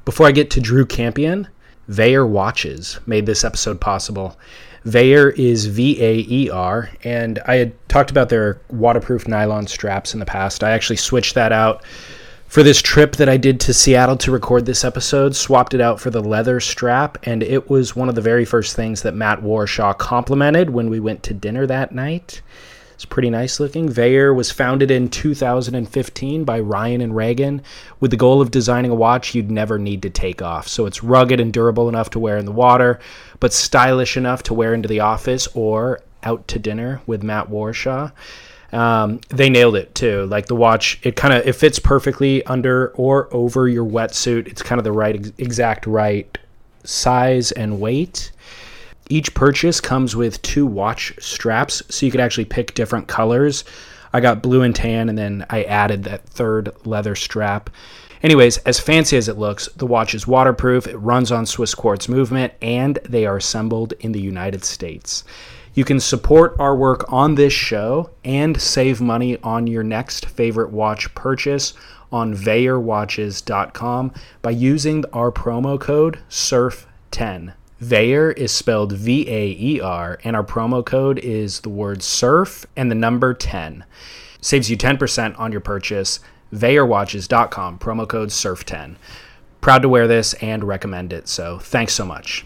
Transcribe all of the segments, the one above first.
Before I get to Drew Campion, Vaer Watches made this episode possible. Vaer is V-A-E-R, and I had talked about their waterproof nylon straps in the past. I actually switched that out for this trip that I did to Seattle to record this episode, swapped it out for the leather strap, and it was one of the very first things that Matt Warshaw complimented when we went to dinner that night. It's pretty nice looking. Vaer was founded in 2015 by Ryan and Reagan with the goal of designing a watch you'd never need to take off. So it's rugged and durable enough to wear in the water, but stylish enough to wear into the office or out to dinner with Matt Warshaw. They nailed it too. Like the watch, it fits perfectly under or over your wetsuit. It's kind of the exact right size and weight. Each purchase comes with 2 watch straps, so you could actually pick different colors. I got blue and tan, and then I added that third leather strap. Anyways, as fancy as it looks, the watch is waterproof, it runs on Swiss Quartz movement, and they are assembled in the United States. You can support our work on this show and save money on your next favorite watch purchase on VaerWatches.com by using our promo code SURF10. Vaer is spelled V-A-E-R, and our promo code is the word surf and the number 10. Saves you 10% on your purchase. VaerWatches.com, promo code SURF10. Proud to wear this and recommend it, so thanks so much.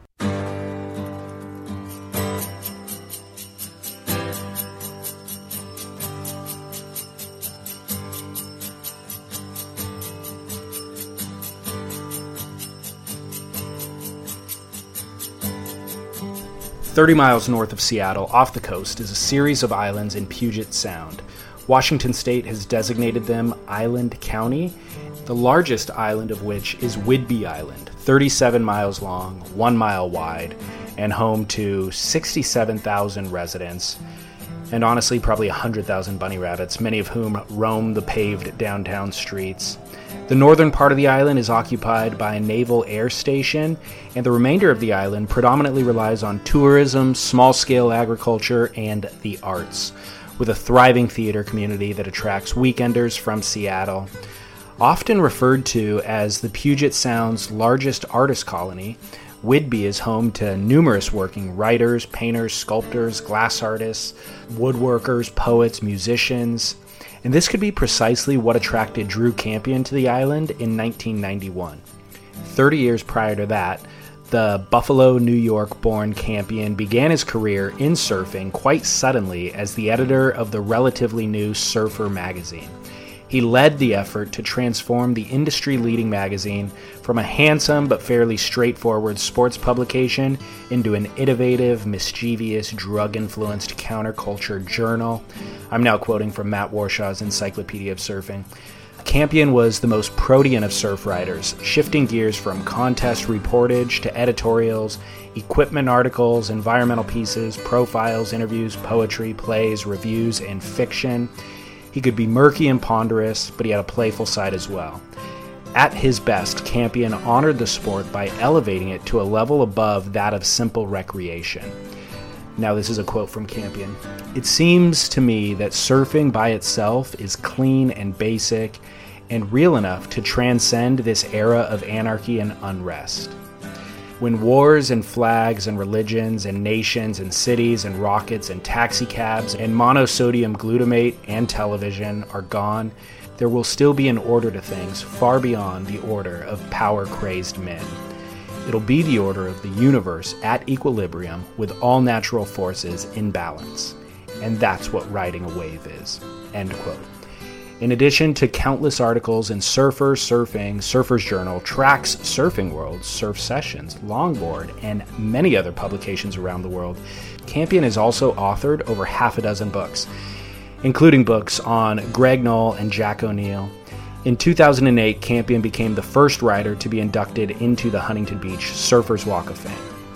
30 miles north of Seattle, off the coast, is a series of islands in Puget Sound. Washington State has designated them Island County, the largest island of which is Whidbey Island, 37 miles long, 1 mile wide, and home to 67,000 residents, and honestly probably 100,000 bunny rabbits, many of whom roam the paved downtown streets. The northern part of the island is occupied by a naval air station, and the remainder of the island predominantly relies on tourism, small-scale agriculture, and the arts, with a thriving theater community that attracts weekenders from Seattle. Often referred to as the Puget Sound's largest artist colony, Whidbey is home to numerous working writers, painters, sculptors, glass artists, woodworkers, poets, musicians. And this could be precisely what attracted Drew Campion to the island in 1991. 30 years prior to that, the Buffalo, New York-born Campion began his career in surfing quite suddenly as the editor of the relatively new Surfer magazine. He led the effort to transform the industry-leading magazine from a handsome but fairly straightforward sports publication into an innovative, mischievous, drug-influenced counterculture journal. I'm now quoting from Matt Warshaw's Encyclopedia of Surfing. Campion was the most protean of surf writers, shifting gears from contest reportage to editorials, equipment articles, environmental pieces, profiles, interviews, poetry, plays, reviews, and fiction. He could be murky and ponderous, but he had a playful side as well. At his best, Campion honored the sport by elevating it to a level above that of simple recreation. Now, this is a quote from Campion. "It seems to me that surfing by itself is clean and basic and real enough to transcend this era of anarchy and unrest. When wars and flags and religions and nations and cities and rockets and taxicabs and monosodium glutamate and television are gone, there will still be an order to things far beyond the order of power-crazed men. It'll be the order of the universe at equilibrium with all natural forces in balance. And that's what riding a wave is." End quote. In addition to countless articles in Surfer, Surfing, Surfer's Journal, Tracks, Surfing World, Surf Sessions, Longboard, and many other publications around the world, Campion has also authored over half a dozen books, including books on Greg Knoll and Jack O'Neill. In 2008, Campion became the first writer to be inducted into the Huntington Beach Surfers Walk of Fame.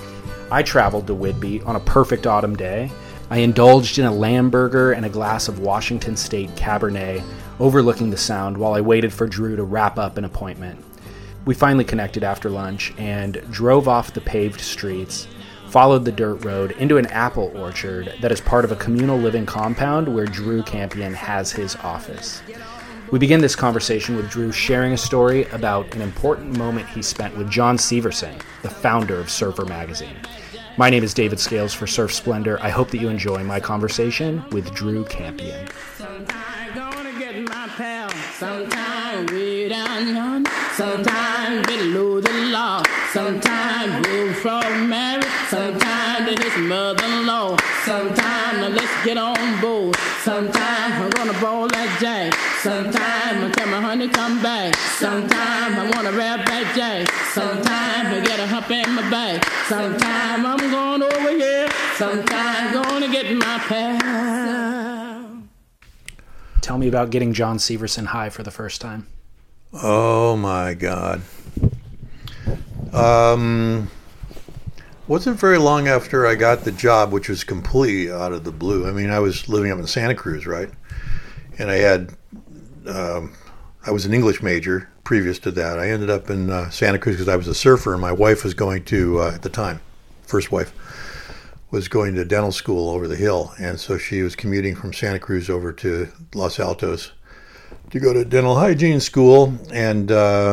I traveled to Whidbey on a perfect autumn day. I indulged in a lamb burger and a glass of Washington State Cabernet, overlooking the Sound while I waited for Drew to wrap up an appointment. We finally connected after lunch and drove off the paved streets, followed the dirt road into an apple orchard that is part of a communal living compound where Drew Campion has his office. We begin this conversation with Drew sharing a story about an important moment he spent with John Severson, the founder of Surfer Magazine. My name is David Scales for Surf Splendor. I hope that you enjoy my conversation with Drew Campion. Sometimes gonna get my pal, sometimes way down yonder, sometimes below the law, sometimes we'll from married, sometimes to his mother-in-law, sometimes let's get on board, sometimes I'm gonna ball that jack, sometimes I tell my honey come back, sometimes I wanna rap that jack, sometimes I get a hump in my back, sometimes I'm going over here, sometimes gonna get my pal. Tell me about getting John Severson high for the first time. Oh my God. Wasn't very long after I got the job, which was completely out of the blue. I mean, I was living up in Santa Cruz, right? And I was an English major previous to that. I ended up in Santa Cruz because I was a surfer, and my wife was going to, at the time, first wife, was going to dental school over the hill. And so she was commuting from Santa Cruz over to Los Altos to go to dental hygiene school, and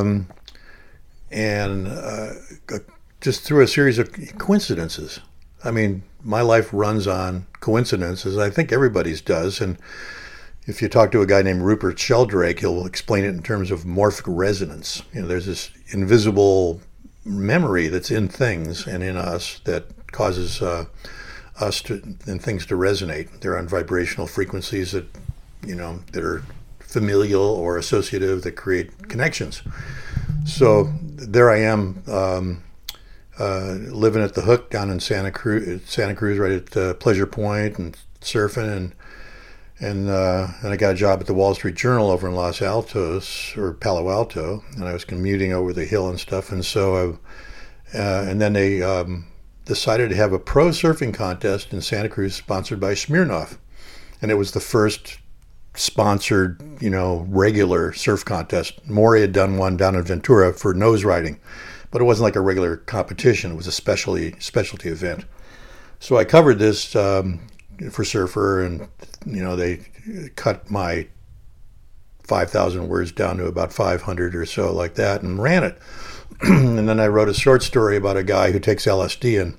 just through a series of coincidences. I mean, my life runs on coincidences. I think everybody's does. And if you talk to a guy named Rupert Sheldrake, he'll explain it in terms of morphic resonance. You know, there's this invisible memory that's in things and in us that causes us and things to resonate. They're on vibrational frequencies that, that are familial or associative, that create connections. So there I am, living at the Hook down in Santa Cruz, right at Pleasure Point, and surfing, and I got a job at the Wall Street Journal over in Los Altos, or Palo Alto, and I was commuting over the hill and stuff. And so, and then they decided to have a pro surfing contest in Santa Cruz sponsored by Smirnoff, and it was the first sponsored, regular surf contest. Maury had done one down in Ventura for nose riding, but it wasn't like a regular competition. It was a specialty event. So I covered this for Surfer, and they cut my 5,000 words down to about 500 or so, like that, and ran it. And then I wrote a short story about a guy who takes LSD,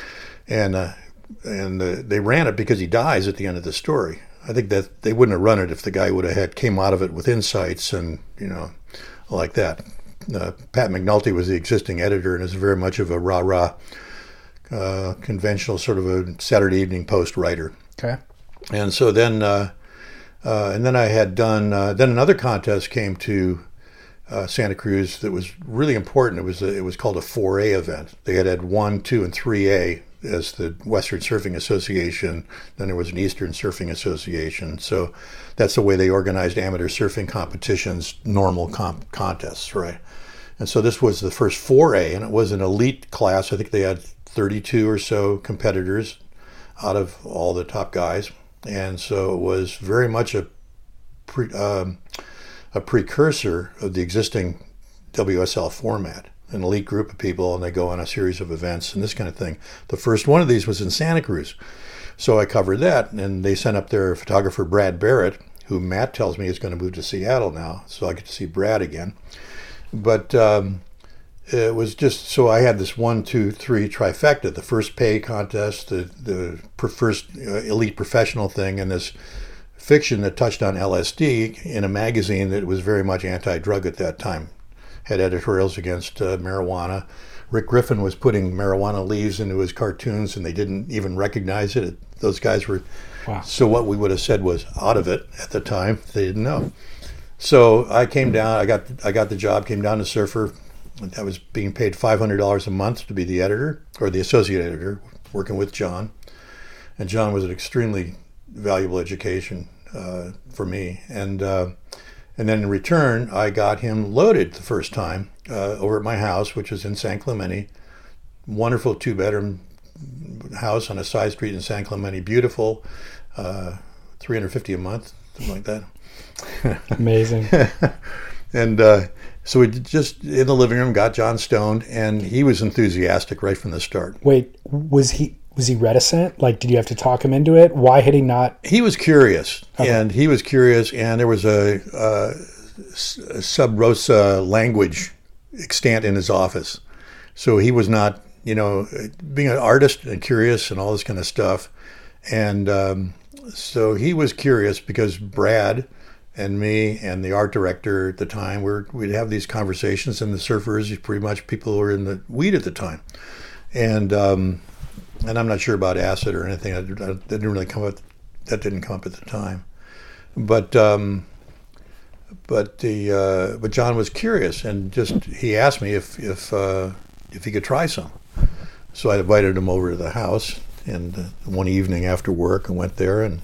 and they ran it because he dies at the end of the story. I think that they wouldn't have run it if the guy would have came out of it with insights and like that. Pat McNulty was the existing editor and is very much of a rah-rah, conventional sort of a Saturday Evening Post writer. Okay. And so then, and then I had done, then another contest came to Santa Cruz that was really important. It was called a 4A event. They had 1, 2, and 3A as the Western Surfing Association. Then there was an Eastern Surfing Association. So that's the way they organized amateur surfing competitions, normal contests, right? And so this was the first 4A, and it was an elite class. I think they had 32 or so competitors out of all the top guys. And so it was very much a precursor of the existing WSL format, an elite group of people, and they go on a series of events and this kind of thing. The first one of these was in Santa Cruz. So I covered that, and they sent up their photographer, Brad Barrett, who Matt tells me is going to move to Seattle now, so I get to see Brad again. But it was just, so I had this 1, 2, 3 trifecta, the first pay contest, the first elite professional thing, and this fiction that touched on LSD in a magazine that was very much anti-drug at that time. Had editorials against marijuana. Rick Griffin was putting marijuana leaves into his cartoons, and they didn't even recognize it. Those guys were, wow. So what we would have said was out of it at the time. They didn't know. So I came down. I got the job. Came down to Surfer. I was being paid $500 a month to be the editor, or the associate editor, working with John. And John was an extremely valuable education for me. And then in return, I got him loaded the first time over at my house, which was in San Clemente. Wonderful 2-bedroom house on a side street in San Clemente. Beautiful, $350 a month, something like that. Amazing. And so we just, in the living room, got John stoned, and he was enthusiastic right from the start. Wait, was he reticent? Like, did you have to talk him into it? Why had he not? He was curious, okay. And there was sub rosa language extant in his office. So he was not, being an artist and curious and all this kind of stuff. And so he was curious because Brad and me and the art director at the time, we'd have these conversations, and the surfers, pretty much people who were in the weed at the time. And I'm not sure about acid or anything. That didn't really come up. That didn't come up at the time. But John was curious, and he asked me if he could try some. So I invited him over to the house, and one evening after work, I went there and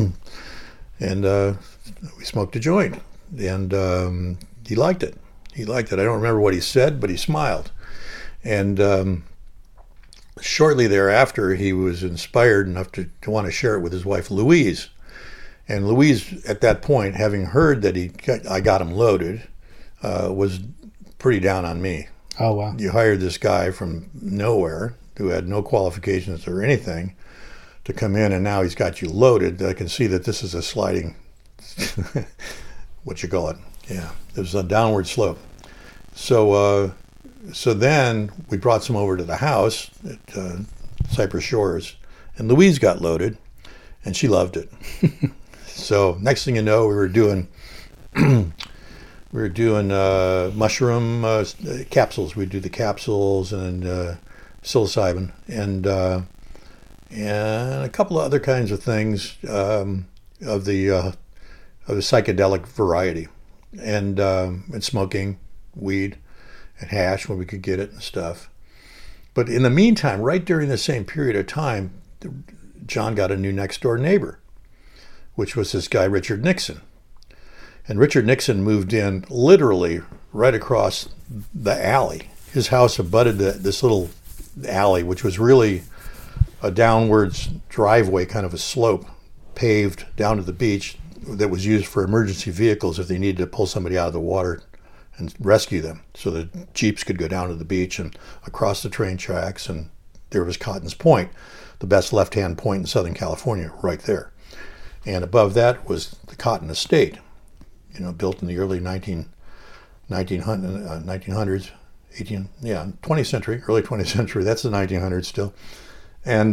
we smoked a joint, and he liked it. I don't remember what he said, but he smiled. And shortly thereafter, he was inspired enough to want to share it with his wife, Louise. And Louise, at that point, having heard that I got him loaded, was pretty down on me. Oh, wow. You hired this guy from nowhere who had no qualifications or anything to come in, and now he's got you loaded. I can see that this is a sliding, what you call it? Yeah, there's a downward slope. So then we brought some over to the house at Cypress Shores, and Louise got loaded, and she loved it. So next thing you know, we were doing mushroom capsules. We'd do the capsules and psilocybin and a couple of other kinds of things of the psychedelic variety, and smoking weed and hash when we could get it and stuff. But in the meantime, right during the same period of time, John got a new next door neighbor, which was this guy Richard Nixon. And Richard Nixon moved in literally right across the alley. His house abutted this little alley, which was really a downwards driveway, kind of a slope, paved down to the beach, that was used for emergency vehicles if they needed to pull somebody out of the water and rescue them. So the Jeeps could go down to the beach and across the train tracks, and there was Cotton's Point, the best left-hand point in Southern California, right there. And above that was the Cotton Estate, built in the early 1900s, 20th century, early 20th century. That's the 1900s still. And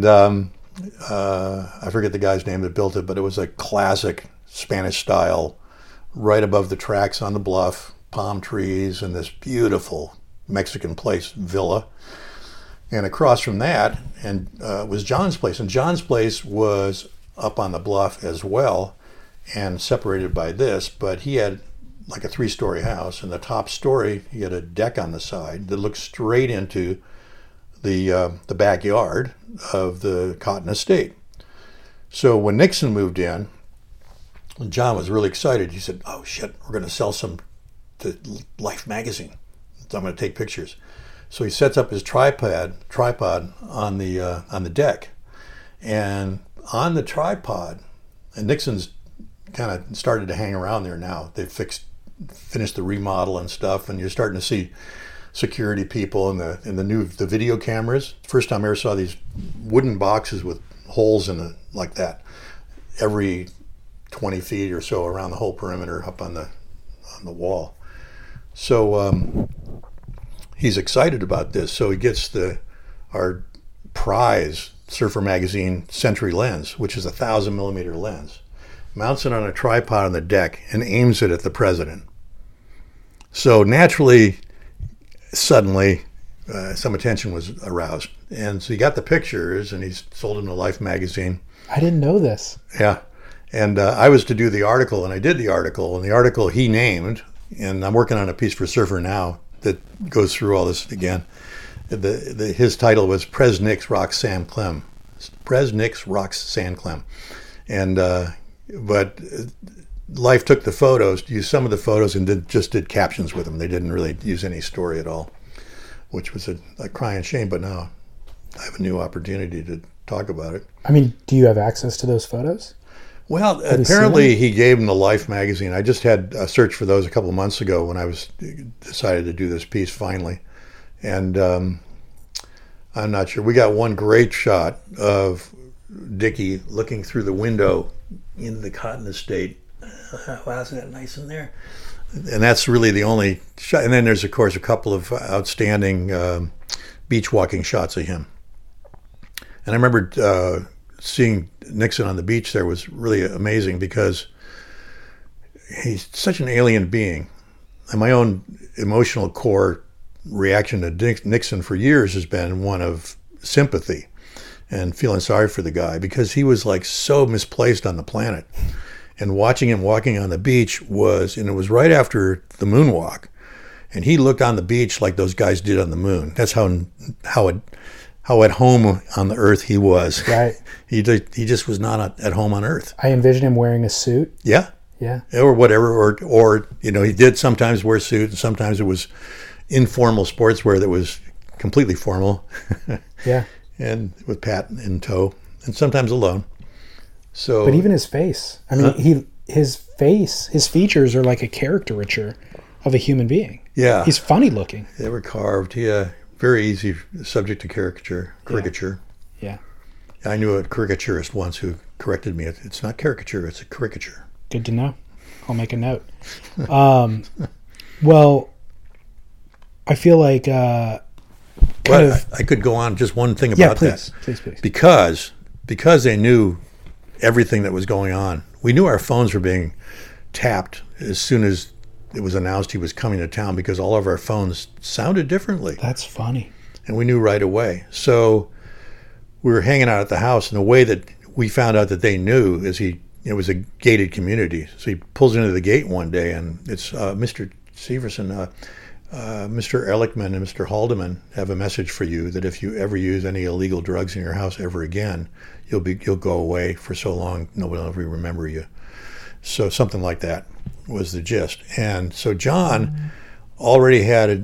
I forget the guy's name that built it, but it was a classic Spanish style, right above the tracks on the bluff, palm trees, and this beautiful Mexican place villa. And across from that was John's place. And John's place was up on the bluff as well, and separated by this, but he had like a 3-story house. In the top story, he had a deck on the side that looked straight into the backyard of the Cotton Estate. So when Nixon moved in, John was really excited. He said, "Oh shit, we're going to sell some to Life magazine. So I'm going to take pictures." So he sets up his tripod on the deck, and on the tripod, and Nixon's kind of started to hang around there now. They've finished the remodel and stuff, and you're starting to see security people and the video cameras. First time I ever saw these wooden boxes with holes in it like that, every 20 feet or so around the whole perimeter up on the wall. So he's excited about this. So he gets our prize Surfer Magazine Century lens, which is a 1,000 millimeter lens, mounts it on a tripod on the deck, and aims it at the president. So naturally, suddenly, some attention was aroused. And so he got the pictures, and he sold them to Life magazine. I didn't know this. Yeah. And I was to do the article, and I did the article. And the article he named, and I'm working on a piece for Surfer now that goes through all this again. His title was Prez Nix Rocks San Clem. Prez Nix Rocks San Clem. And but Life took the photos, used some of the photos, and just did captions with them. They didn't really use any story at all, which was a crying shame. But now I have a new opportunity to talk about it. I mean, do you have access to those photos? Well, apparently he gave them to Life magazine. I just had a search for those a couple of months ago when I decided to do this piece finally. And I'm not sure. We got one great shot of Dickie looking through the window into the Cotton Estate. Wow, isn't that nice in there? And that's really the only shot. And then there's, of course, a couple of outstanding beach walking shots of him. And I remember seeing Nixon on the beach there was really amazing because he's such an alien being. And my own emotional core reaction to Nixon for years has been one of sympathy and feeling sorry for the guy because he was like so misplaced on the planet. And watching him walking on the beach and it was right after the moonwalk. And he looked on the beach like those guys did on the moon. That's how at home on the earth he was. Right. He just was not at home on earth. I envision him wearing a suit. Yeah. Yeah. Or whatever. Or he did sometimes wear a suit, and sometimes it was informal sportswear that was completely formal. Yeah. And with Pat in tow, and sometimes alone. So, but even his face. I mean, his features are like a caricature of a human being. Yeah. He's funny looking. They were carved. Yeah. Very easy subject to caricature. Yeah. I knew a caricaturist once who corrected me. It's not caricature, it's a caricature. Good to know. I'll make a note. Well, I feel like I could go on just one thing about that. Please. Because they knew everything that was going on. We knew our phones were being tapped as soon as it was announced he was coming to town because all of our phones sounded differently. That's funny. And we knew right away. So we were hanging out at the house, and the way that we found out that they knew is it was a gated community. So he pulls into the gate one day, and it's Mr. Severson, Mr. Ehrlichman and Mr. Haldeman have a message for you that if you ever use any illegal drugs in your house ever again, you'll go away for so long nobody will ever remember you. So something like that was the gist. And so John already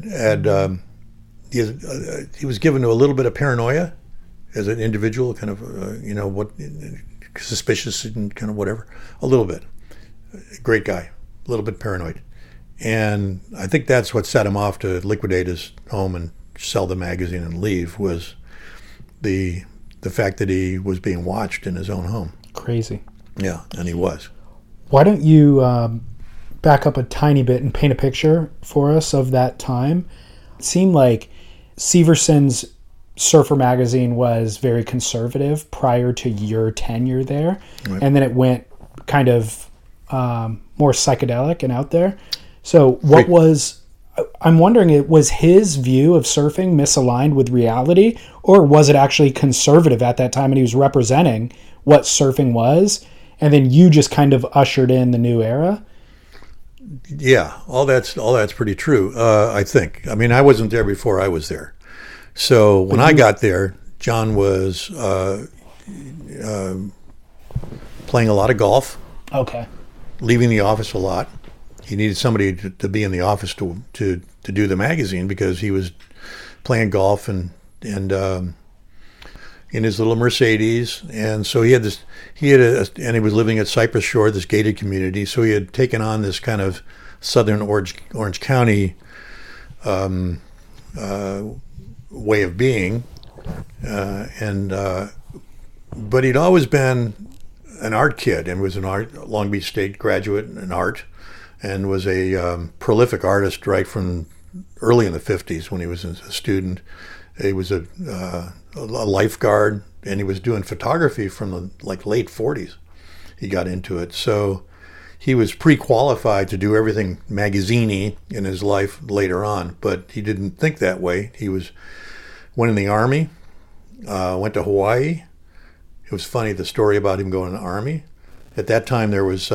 he was given to a little bit of paranoia as an individual, kind of suspicious and kind of whatever, a little bit. Great guy, a little bit paranoid. And I think that's what set him off to liquidate his home and sell the magazine and leave, was the fact that he was being watched in his own home. Crazy. Yeah, and he was. Why don't you back up a tiny bit and paint a picture for us of that time? It seemed like Severson's Surfer magazine was very conservative prior to your tenure there. Right. And then it went kind of more psychedelic and out there. So I'm wondering, was his view of surfing misaligned with reality, or was it actually conservative at that time and he was representing what surfing was, and then you just kind of ushered in the new era? Yeah, all that's pretty true, I think. I mean, I wasn't there before I was there. So when I got there, John was playing a lot of golf. Okay. Leaving the office a lot. He needed somebody to be in the office to do the magazine because he was playing golf and in his little Mercedes, and so he was living at Cypress Shore, this gated community. So he had taken on this kind of southern Orange County way of being, but he'd always been an art kid and was Long Beach State graduate in art. And was a prolific artist right from early in the 50s when he was a student. He was a lifeguard, and he was doing photography from the late 40s. He got into it. So he was pre-qualified to do everything magazine-y in his life later on, but he didn't think that way. He went in the Army, went to Hawaii. It was funny, the story about him going to the Army. At that time, there was...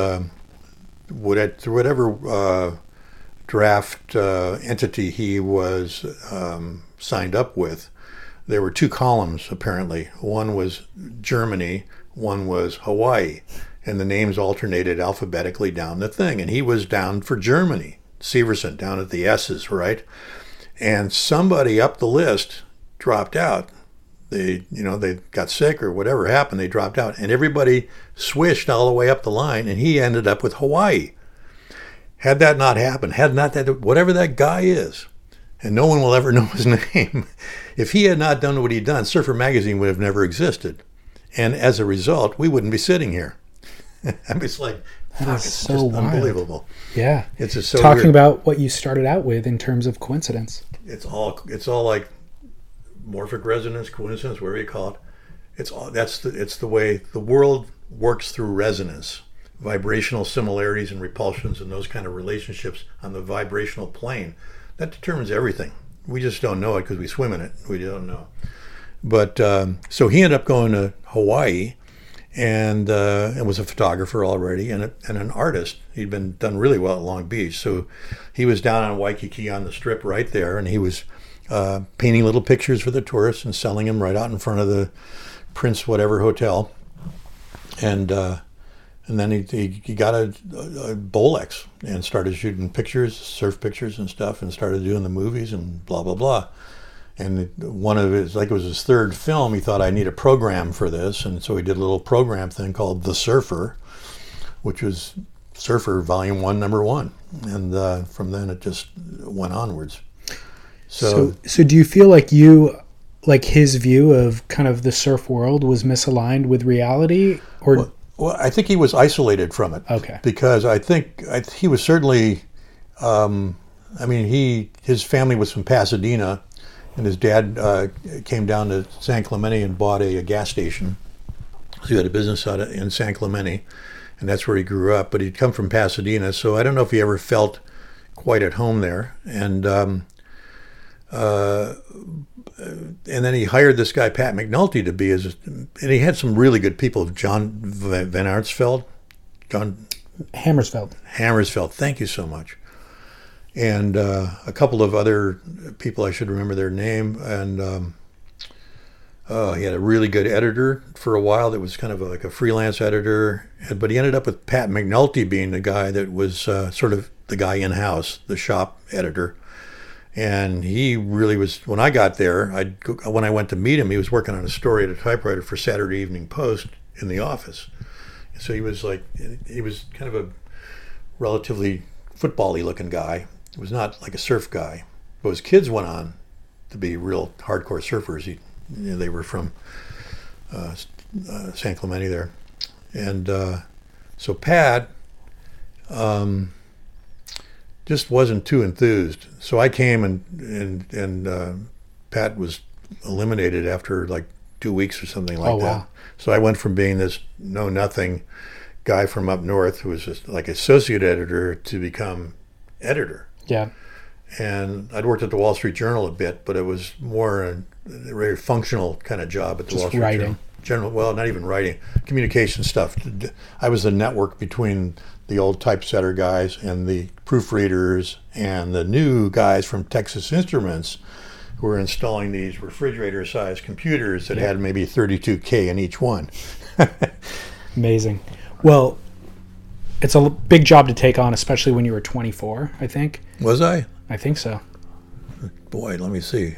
whatever draft entity he was signed up with, there were two columns apparently. One was Germany, one was Hawaii, and the names alternated alphabetically down the thing. And he was down for Germany, Severson, down at the S's, right? And somebody up the list dropped out. They got sick or whatever happened, they dropped out. And everybody swished all the way up the line, and he ended up with Hawaii. Had that not happened, whatever that guy is, and no one will ever know his name, if he had not done what he'd done, Surfer Magazine would have never existed. And as a result, we wouldn't be sitting here. I mean, it's like That is it's so just wild. unbelievable. Yeah. It's just so Talking weird. about what you started out with in terms of coincidence. It's all like morphic resonance, coincidence, whatever you call it. It's the way the world works through resonance, vibrational similarities and repulsions, and those kind of relationships on the vibrational plane. That determines everything. We just don't know it because we swim in it. We don't know. But so he ended up going to Hawaii, and was a photographer already and an artist. He'd been done really well at Long Beach. So he was down on Waikiki on the Strip right there, and he was painting little pictures for the tourists and selling them right out in front of the Prince whatever hotel. And then he got a Bolex and started shooting pictures, surf pictures and stuff, and started doing the movies and blah, blah, blah. And one of his, like it was his third film, he thought, I need a program for this. And so he did a little program thing called The Surfer, which was Surfer Volume 1, Number 1. And from then it just went onwards. So do you feel like his view of kind of the surf world was misaligned with reality? Or well, I think he was isolated from it. Okay. Because I think he was certainly, his family was from Pasadena, and his dad came down to San Clemente and bought a gas station. So he had a business out in San Clemente, and that's where he grew up. But he'd come from Pasadena, so I don't know if he ever felt quite at home there. And then he hired this guy, Pat McNulty, to be and he had some really good people. John Van Arsfeld, John Hammersfeld, thank you so much. And a couple of other people, I should remember their name. And he had a really good editor for a while that was kind of like a freelance editor. But he ended up with Pat McNulty being the guy that was sort of the guy in-house, the shop editor. And he really was, when I got there, when I went to meet him, he was working on a story at a typewriter for Saturday Evening Post in the office. So he was kind of a relatively football-y looking guy. He was not like a surf guy. But his kids went on to be real hardcore surfers. They were from San Clemente there. And so Pat just wasn't too enthused. So I came and Pat was eliminated after like 2 weeks or something like that. Wow. So I went from being this know-nothing guy from up north who was just like associate editor to become editor. Yeah. And I'd worked at the Wall Street Journal a bit, but it was more a very functional kind of job at the Wall Street writing. Journal. Well, not even writing, communication stuff. I was the network between the old typesetter guys and the proofreaders and the new guys from Texas Instruments who were installing these refrigerator-sized computers that had maybe 32K in each one. Amazing. Well, it's a big job to take on, especially when you were 24, I think. Was I? I think so. Boy, let me see.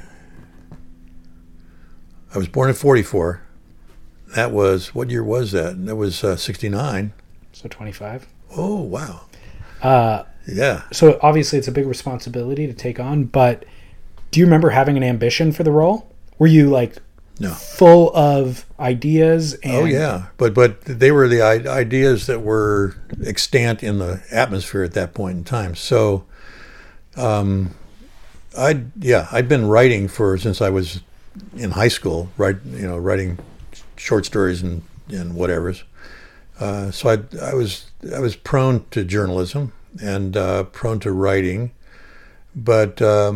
I was born in 44. That was, what year was that? That was 69. So 25. Oh, wow. Yeah. So obviously it's a big responsibility to take on, but do you remember having an ambition for the role? Were you like full of ideas? Oh, yeah. But they were the ideas that were extant in the atmosphere at that point in time. So I'd been writing since I was in high school, writing short stories and whatevers. So I was prone to journalism and prone to writing, but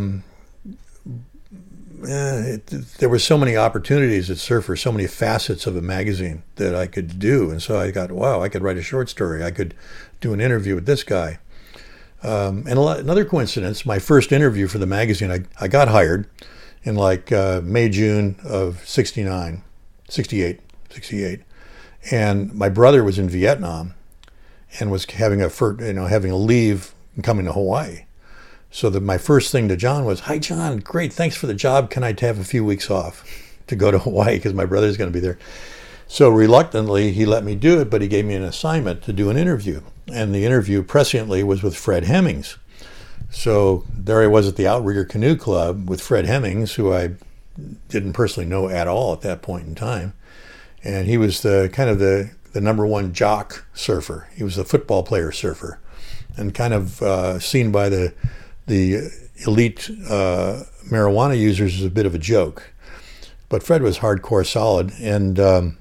there were so many opportunities at Surfer, so many facets of a magazine that I could do, and so I got, wow, I could write a short story, I could do an interview with this guy. And another coincidence, my first interview for the magazine, I got hired in like May, June of 68. And my brother was in Vietnam and was having a leave and coming to Hawaii. So my first thing to John was, "Hi, John, great, thanks for the job. Can I have a few weeks off to go to Hawaii because my brother's going to be there?" So reluctantly, he let me do it, but he gave me an assignment to do an interview. And the interview presciently was with Fred Hemmings. So there I was at the Outrigger Canoe Club with Fred Hemmings, who I didn't personally know at all at that point in time. And he was the the number one jock surfer. He was a football player surfer, and kind of seen by the elite marijuana users as a bit of a joke. But Fred was hardcore solid, and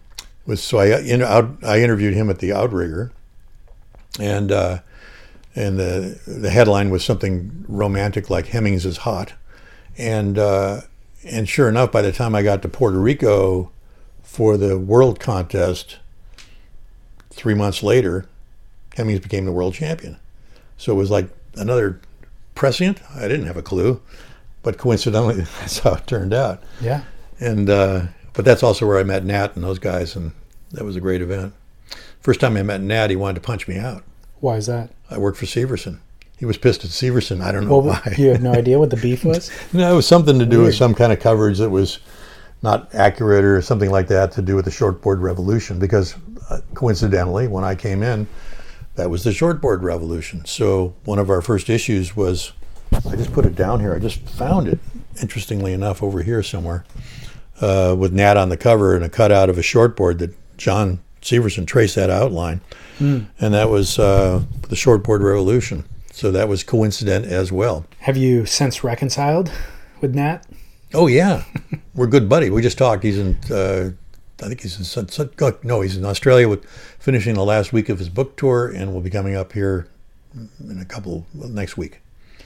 I interviewed him at the Outrigger, and the headline was something romantic like Hemmings is hot, and sure enough, by the time I got to Puerto Rico for the world contest, 3 months later, Hemmings became the world champion. So it was like another prescient. I didn't have a clue, but coincidentally, that's how it turned out. Yeah. And but that's also where I met Nat and those guys, and that was a great event. First time I met Nat, he wanted to punch me out. Why is that? I worked for Severson. He was pissed at Severson. I don't know why. You have no idea what the beef was? No, it was something to do with some kind of coverage that was not accurate or something like that, to do with the shortboard revolution, because coincidentally, when I came in, that was the shortboard revolution. So one of our first issues was, I just put it down here. I just found it, interestingly enough, over here somewhere, with Nat on the cover and a cutout of a shortboard that John Severson traced that outline. And that was the shortboard revolution. So that was coincident as well. Have you since reconciled with Nat? Oh, yeah. We're good buddy. We just talked. He's in, I think he's he's in Australia finishing the last week of his book tour, and will be coming up here in next week.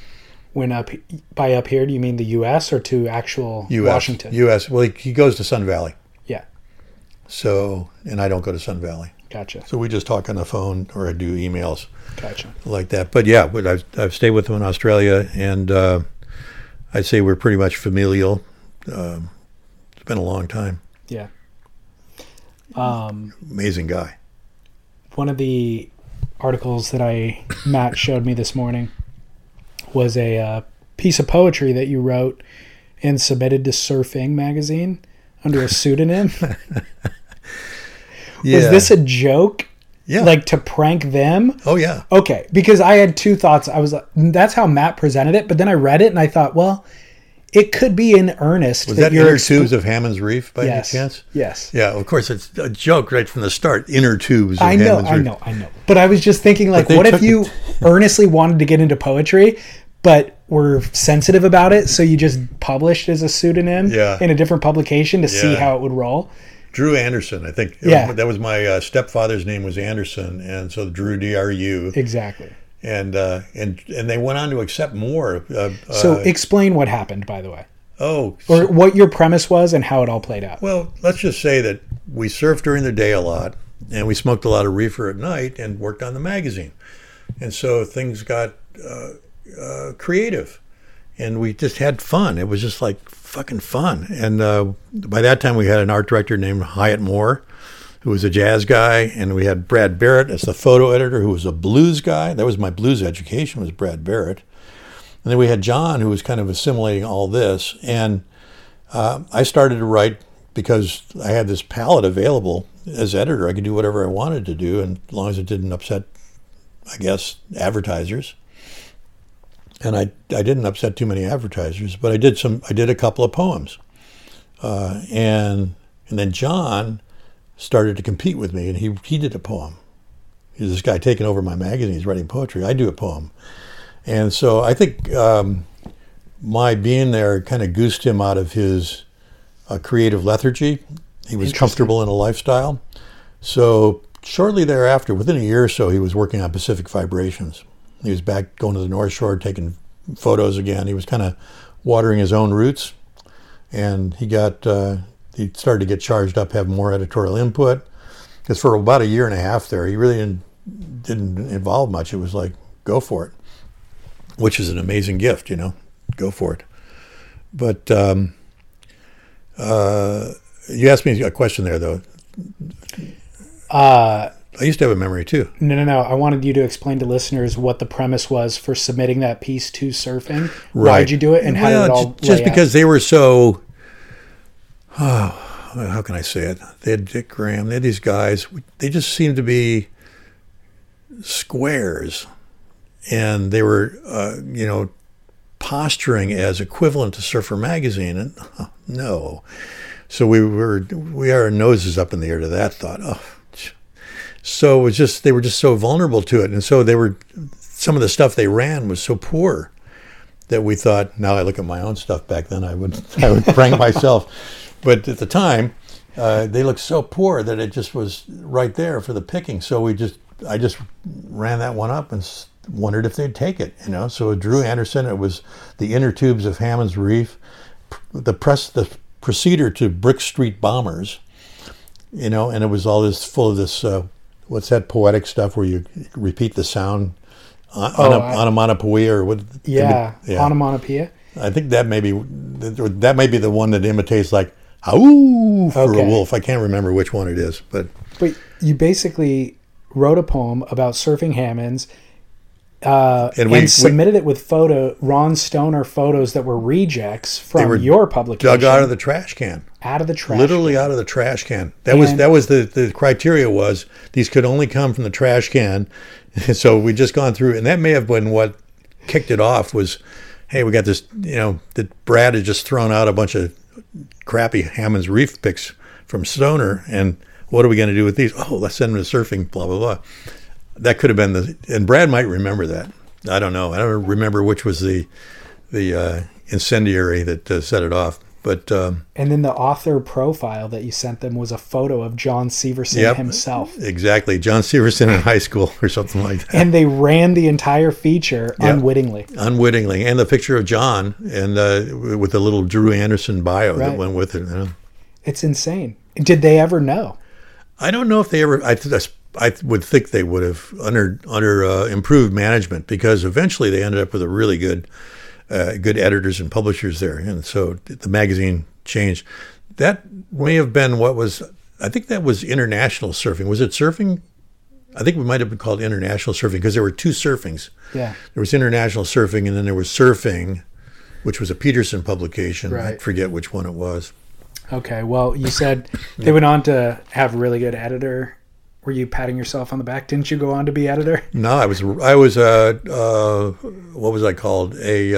By up here, do you mean the U.S. or to actual US, Washington? U.S. Well, he goes to Sun Valley. Yeah. So, and I don't go to Sun Valley. Gotcha. So we just talk on the phone, or I do emails. Gotcha. Like that. But yeah, I've stayed with him in Australia, and I'd say we're pretty much familial. It's been a long time. Yeah. Amazing guy. One of the articles that Matt showed me this morning was a piece of poetry that you wrote and submitted to Surfing magazine under a pseudonym. Yeah. Was this a joke? Yeah. Like to prank them? Oh, yeah. Okay. Because I had two thoughts. I was like, that's how Matt presented it. But then I read it and I thought, well, it could be in earnest. Was that Inner Tubes of Hammond's Reef by any chance? Yes. Yeah, of course. It's a joke right from the start. Inner Tubes of Hammond's Reef. I know. But I was just thinking, like, what if you earnestly wanted to get into poetry, but were sensitive about it, so you just published as a pseudonym in a different publication to see how it would roll? Drew Anderson, I think. That was my stepfather's name was Anderson, and so Drew, D-R-U. Exactly. And they went on to accept more. So explain what happened, by the way. Or what your premise was and how it all played out. Well, let's just say that we surfed during the day a lot, and we smoked a lot of reefer at night and worked on the magazine. And so things got creative, and we just had fun. It was just like fucking fun. And by that time, we had an art director named Hyatt Moore, who was a jazz guy, and we had Brad Barrett as the photo editor, who was a blues guy. That was my blues education, was Brad Barrett. And then we had John, who was kind of assimilating all this. And I started to write because I had this palette available as editor. I could do whatever I wanted to do, and as long as it didn't upset, I guess, advertisers. And I didn't upset too many advertisers, but I did a couple of poems. And then John started to compete with me, and he did a poem. He's this guy taking over my magazine. He's writing poetry. I do a poem. And so I think my being there kind of goosed him out of his creative lethargy. He was comfortable in a lifestyle. So shortly thereafter, within a year or so, he was working on Pacific Vibrations. He was back going to the North Shore, taking photos again. He was kind of watering his own roots. And he started to get charged up, have more editorial input. Because for about a year and a half there, he really didn't involve much. It was like, go for it. Which is an amazing gift, go for it. But you asked me a question there, though. I used to have a memory, too. No. I wanted you to explain to listeners what the premise was for submitting that piece to Surfing. Right. Why did you do it, and how did it all just because they were so... how can I say it? They had Dick Graham. They had these guys. They just seemed to be squares. And they were, posturing as equivalent to Surfer Magazine. And no. So we had our noses up in the air to that thought. So it was just, they were just so vulnerable to it. And so some of the stuff they ran was so poor that we thought, now I look at my own stuff back then, I would prank myself. But at the time, they looked so poor that it just was right there for the picking. So I just ran that one up and wondered if they'd take it, So Drew Anderson, it was the inner tubes of Hammond's Reef, the procedure to Brick Street Bombers, and it was all this full of this, what's that poetic stuff where you repeat the sound, onomatopoeia or what? Yeah, onomatopoeia. I think that may be the one that imitates like "ow" for a wolf. I can't remember which one it is, but you basically wrote a poem about surfing Hammonds, and submitted it with Ron Stoner photos that were rejects from your publication, dug out of the trash can. Literally out of the trash can. That was the criteria was these could only come from the trash can. So we just gone through, and that may have been what kicked it off was, hey, we got this, that Brad had just thrown out a bunch of crappy Hammond's Reef pics from Stoner, and what are we going to do with these? Oh, let's send them to surfing, blah, blah, blah. That could have been and Brad might remember that. I don't know. I don't remember which was the incendiary that set it off. But and then the author profile that you sent them was a photo of John Severson himself. Exactly. John Severson in high school or something like that. And they ran the entire feature unwittingly. Unwittingly. And the picture of John and with the little Drew Anderson bio that went with it. It's insane. Did they ever know? I don't know if they ever... I would think they would have under improved management, because eventually they ended up with a really good editors and publishers there, and so the magazine changed. That may have been I think that was International Surfing. Was it Surfing? I think we might have been called International Surfing because there were two surfings. Yeah, there was International Surfing, and then there was Surfing, which was a Peterson publication. Right. I forget which one it was. Okay, well, you said they went on to have a really good editor. Were you patting yourself on the back? Didn't you go on to be editor? No, I was what was I called?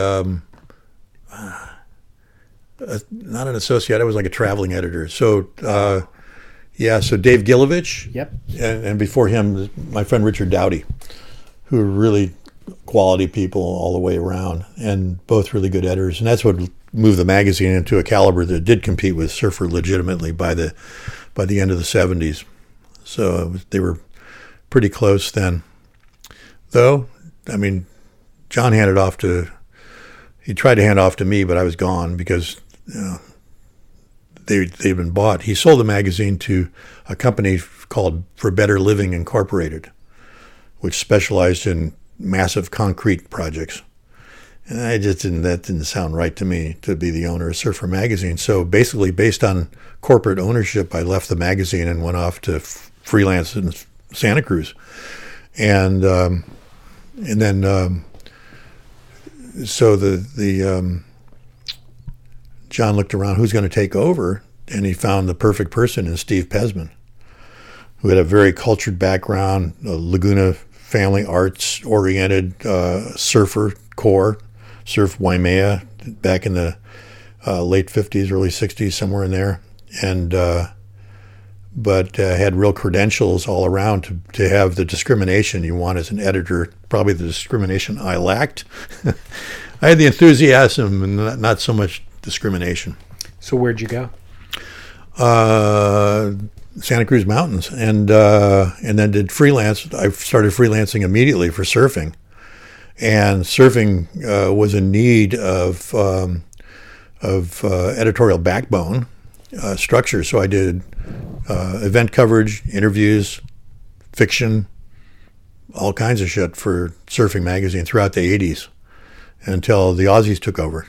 Not an associate. I was like a traveling editor. So, so Dave Gilovich. Yep. And before him, my friend Richard Dowdy, who were really quality people all the way around, and both really good editors. And that's what moved the magazine into a caliber that did compete with Surfer legitimately by the end of the 70s. So they were pretty close then. Though, I mean, John he tried to hand off to me, but I was gone because they'd been bought. He sold the magazine to a company called For Better Living Incorporated, which specialized in massive concrete projects. And that didn't sound right to me to be the owner of Surfer Magazine. So basically, based on corporate ownership, I left the magazine and went off to freelance in Santa Cruz, and then so the John looked around, who's going to take over, and he found the perfect person in Steve Pesman, who had a very cultured background, a Laguna family arts oriented surfer core, surf Waimea back in the late 50s, early 60s, somewhere in there, and but had real credentials all around to have the discrimination you want as an editor, probably the discrimination I lacked. I had the enthusiasm and not so much discrimination. So where'd you go? Santa Cruz Mountains, and then did freelance. I started freelancing immediately for surfing, and surfing was in need of editorial backbone structure. So I did event coverage, interviews, fiction, all kinds of shit for Surfing Magazine throughout the 80s until the Aussies took over.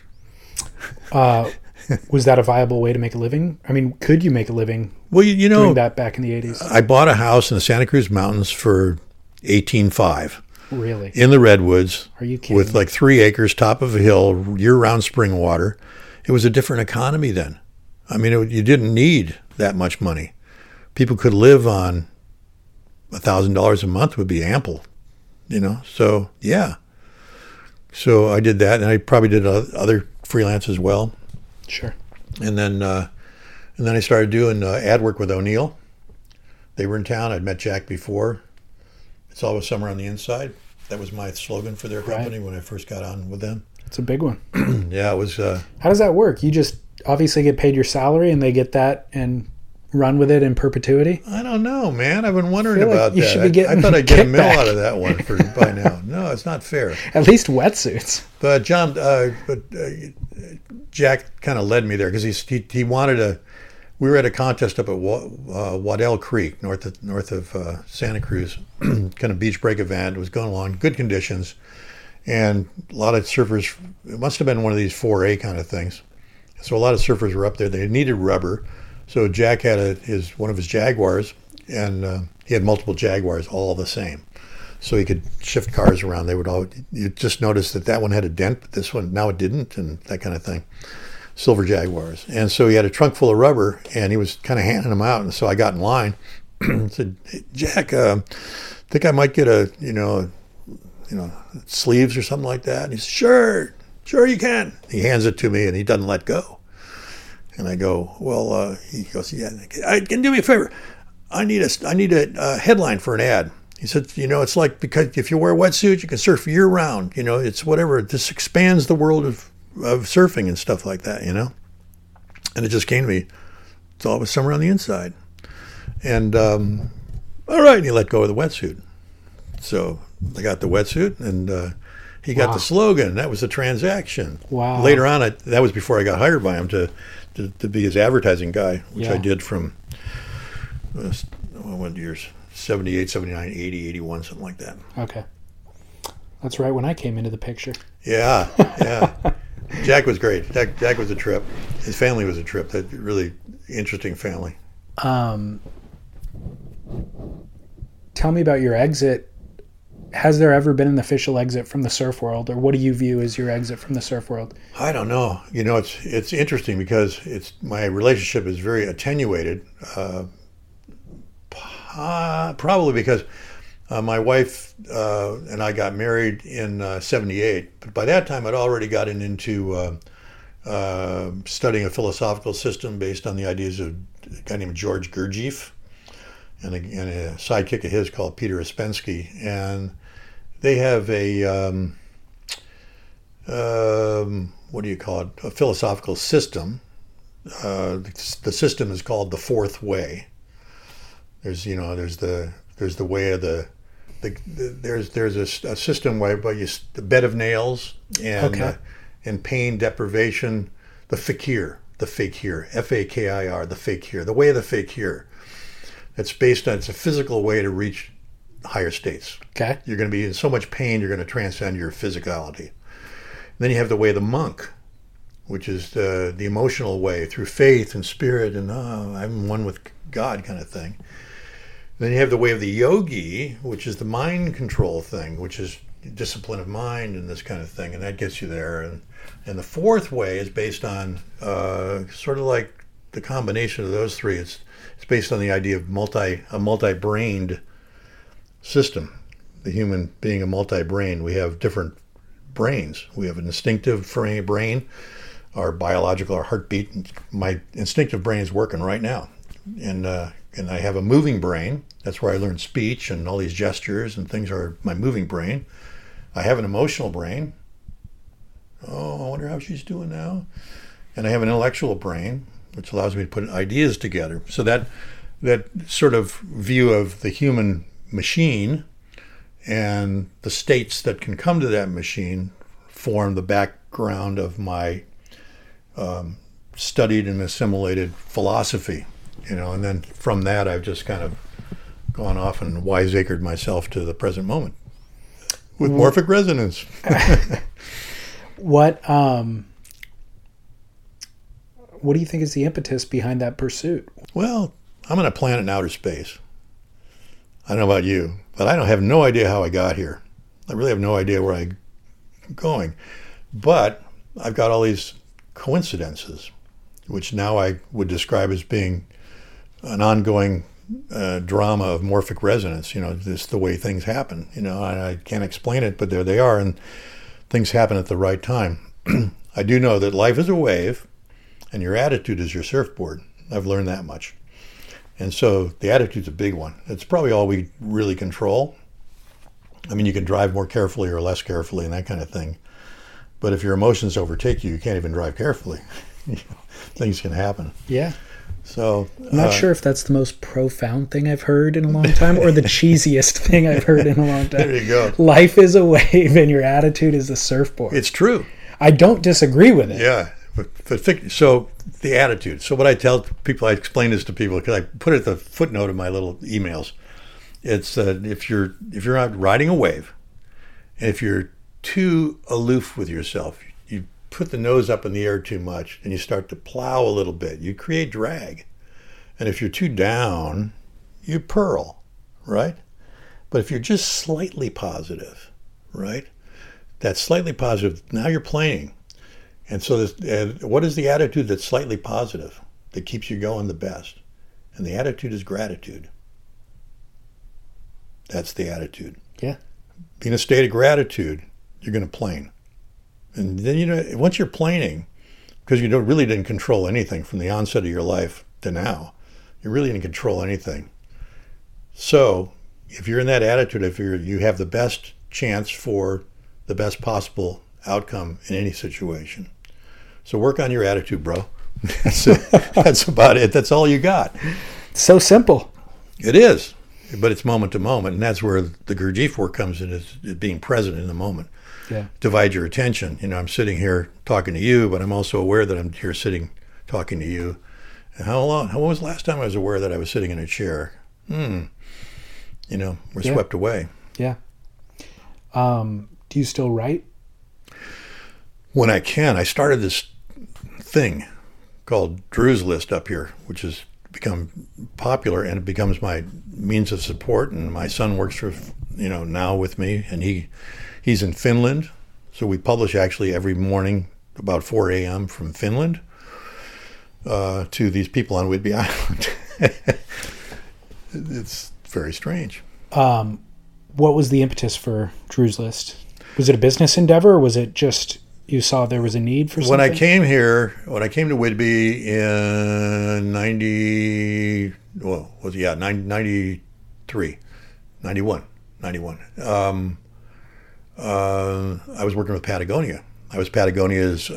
Was that a viable way to make a living? I mean, could you make a living doing that back in the 80s? I bought a house in the Santa Cruz Mountains for $18,500. Really? In the Redwoods. Are you kidding? With like 3 acres, top of a hill, year-round spring water. It was a different economy then. I mean, you didn't need that much money. People could live on $1,000 a month would be ample, So, yeah. So I did that, and I probably did other freelance as well. Sure. And then I started doing ad work with O'Neill, They were in town. I'd met Jack before. It's always summer on the inside. That was my slogan for their company when I first got on with them. It's a big one. Yeah, it was. How does that work? You just obviously get paid your salary and they get that and run with it in perpetuity? I don't know, man. I've been wondering about you that. should be getting I thought I'd get a mill kickback. out of that one by now. No, it's not fair. At least wetsuits. But John, Jack kind of led me there because he wanted a. We were at a contest up at Waddell Creek, north of Santa Cruz, kind of beach break event. It was going along, good conditions, and a lot of surfers. It must have been one of these 4A kind of things. So a lot of surfers were up there. They needed rubber, so Jack had one of his Jaguars, and he had multiple Jaguars, all the same. So he could shift cars around. You just noticed that one had a dent, but this one now it didn't, and that kind of thing. Silver Jaguars. And so he had a trunk full of rubber, and he was kind of handing them out. And so I got in line and said, "Hey, Jack, think I might get a sleeves or something like that?" And he said, sure you can. He hands it to me, and he doesn't let go. And I go, well, he goes, yeah, can you do me a favor? I need a headline for an ad. He said, it's like, because if you wear a wetsuit, you can surf year round. It's whatever. This expands the world of surfing and stuff like that, And it just came to me. It's always summer on the inside. And all right, and he let go of the wetsuit. So I got the wetsuit, and he got the slogan. That was the transaction. Wow. Later on, that was before I got hired by him to be his advertising guy, which I did from what years? 78, 79, 80, 81, something like that. Okay. That's right when I came into the picture. Yeah. Jack was great. Jack was a trip. His family was a trip. That really interesting family. Tell me about your exit. Has there ever been an official exit from the surf world, or what do you view as your exit from the surf world? I don't know. It's interesting because my relationship is very attenuated. Probably because my wife and I got married in 78, but by that time I'd already gotten into studying a philosophical system based on the ideas of a guy named George Gurdjieff and a sidekick of his called Peter Ouspensky. And they have a, what do you call it, a philosophical system. The system is called the Fourth Way. There's the way of there's a system whereby the bed of nails and pain deprivation, the fakir, F-A-K-I-R, the fakir, the way of the fakir. It's a physical way to reach higher states. Okay. You're going to be in so much pain, you're going to transcend your physicality. And then you have the way of the monk, which is the emotional way through faith and spirit and I'm one with God kind of thing. Then you have the way of the yogi, which is the mind control thing, which is discipline of mind and this kind of thing, and that gets you there. And the fourth way is based on sort of like the combination of those three. It's based on the idea of a multi-brained system. The human being a multi-brain, we have different brains. We have an instinctive brain, our biological, our heartbeat. My instinctive brain is working right now, and I have a moving brain. That's where I learned speech and all these gestures and things are my moving brain. I have an emotional brain. Oh, I wonder how she's doing now. And I have an intellectual brain, which allows me to put ideas together. So that sort of view of the human machine and the states that can come to that machine form the background of my studied and assimilated philosophy. And then from that, I've just kind of gone off and wiseacred myself to the present moment with morphic resonance. What do you think is the impetus behind that pursuit? Well, I'm on a planet in outer space. I don't know about you, but I have no idea how I got here. I really have no idea where I'm going. But I've got all these coincidences, which now I would describe as being an ongoing drama of morphic resonance. Just the way things happen. I can't explain it, but there they are, and things happen at the right time. I do know that life is a wave, and your attitude is your surfboard. I've learned that much. And so the attitude's a big one. It's probably all we really control. I mean, you can drive more carefully or less carefully and that kind of thing. But if your emotions overtake you, you can't even drive carefully. Things can happen. Yeah. So I'm not sure if that's the most profound thing I've heard in a long time or the cheesiest thing I've heard in a long time. There you go. Life is a wave and your attitude is a surfboard. It's true. I don't disagree with it. Yeah. So the attitude. So what I tell people, I explain this to people because I put it at the footnote of my little emails. It's if you're out riding a wave, and if you're too aloof with yourself, you put the nose up in the air too much, and you start to plow a little bit. You create drag. And if you're too down, you purl, right? But if you're just slightly positive, right? That's slightly positive. Now you're playing. And so what is the attitude that's slightly positive, that keeps you going the best? And the attitude is gratitude. That's the attitude. Yeah. Be in a state of gratitude, you're going to plane. And then, once you're planing, because you really didn't control anything from the onset of your life to now, you really didn't control anything. So if you're in that attitude, if you have the best chance for the best possible outcome in any situation. So work on your attitude, bro. That's it. That's about it. That's all you got. So simple. It is, but it's moment to moment, and that's where the Gurdjieff work comes in, is being present in the moment. Yeah. Divide your attention. I'm sitting here talking to you, but I'm also aware that I'm here sitting talking to you. And when was the last time I was aware that I was sitting in a chair? We're swept away. Yeah. Do you still write? When I can. I started this thing called Drew's List up here, which has become popular, and it becomes my means of support. And my son works for, now with me, and he's in Finland. So we publish actually every morning about 4 a.m. from Finland to these people on Whidbey Island. It's very strange. What was the impetus for Drew's List? Was it a business endeavor, or was it just you saw there was a need for something? When I came to Whidbey in 91. I was working with Patagonia. I was Patagonia's,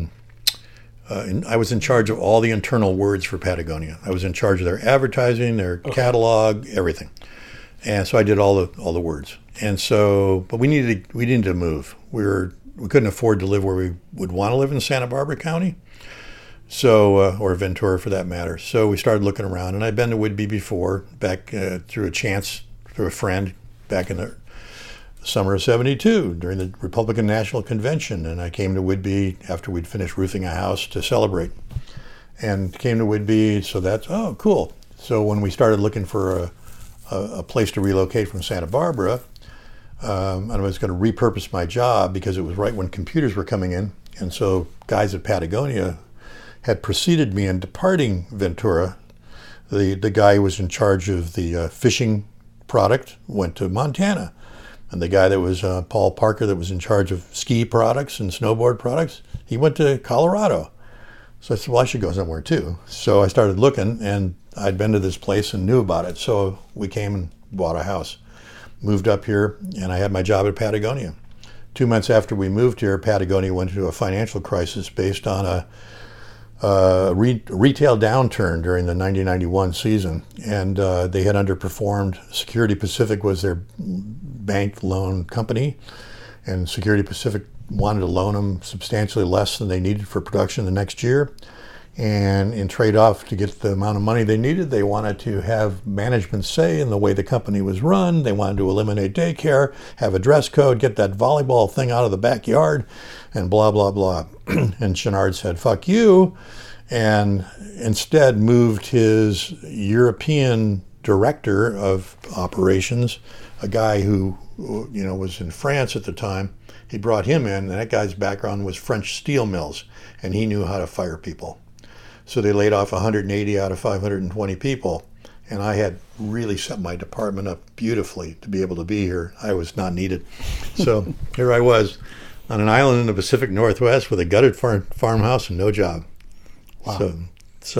I was in charge of all the internal words for Patagonia. I was in charge of their advertising, their catalog, everything. And so I did all the words. And so, but we needed to move. We couldn't afford to live where we would want to live in Santa Barbara County, so or Ventura for that matter. So we started looking around, and I'd been to Whidbey before, back through a friend, back in the summer of '72 during the Republican National Convention, and I came to Whidbey after we'd finished roofing a house to celebrate, and came to Whidbey. So that's cool. So when we started looking for a place to relocate from Santa Barbara. And I was going to repurpose my job because it was right when computers were coming in. And so guys at Patagonia had preceded me in departing Ventura. The guy who was in charge of the fishing product went to Montana. And the guy that was Paul Parker, that was in charge of ski products and snowboard products, he went to Colorado. So I said, well, I should go somewhere too. So I started looking, and I'd been to this place and knew about it. So we came and bought a house. Moved up here, and I had my job at Patagonia. 2 months after we moved here, Patagonia went into a financial crisis based on a retail downturn during the 1991 season, and they had underperformed. Security Pacific was their bank loan company, and Security Pacific wanted to loan them substantially less than they needed for production the next year. And in trade-off to get the amount of money they needed, they wanted to have management say in the way the company was run. They wanted to eliminate daycare, have a dress code, get that volleyball thing out of the backyard, and blah, blah, blah. And Chenard said, fuck you, and instead moved his European director of operations, a guy who was in France at the time. He brought him in, and that guy's background was French steel mills, and he knew how to fire people. So they laid off 180 out of 520 people, and I had really set my department up beautifully to be able to be here. I was not needed. So here I was on an island in the Pacific Northwest with a gutted farmhouse and no job. Wow. So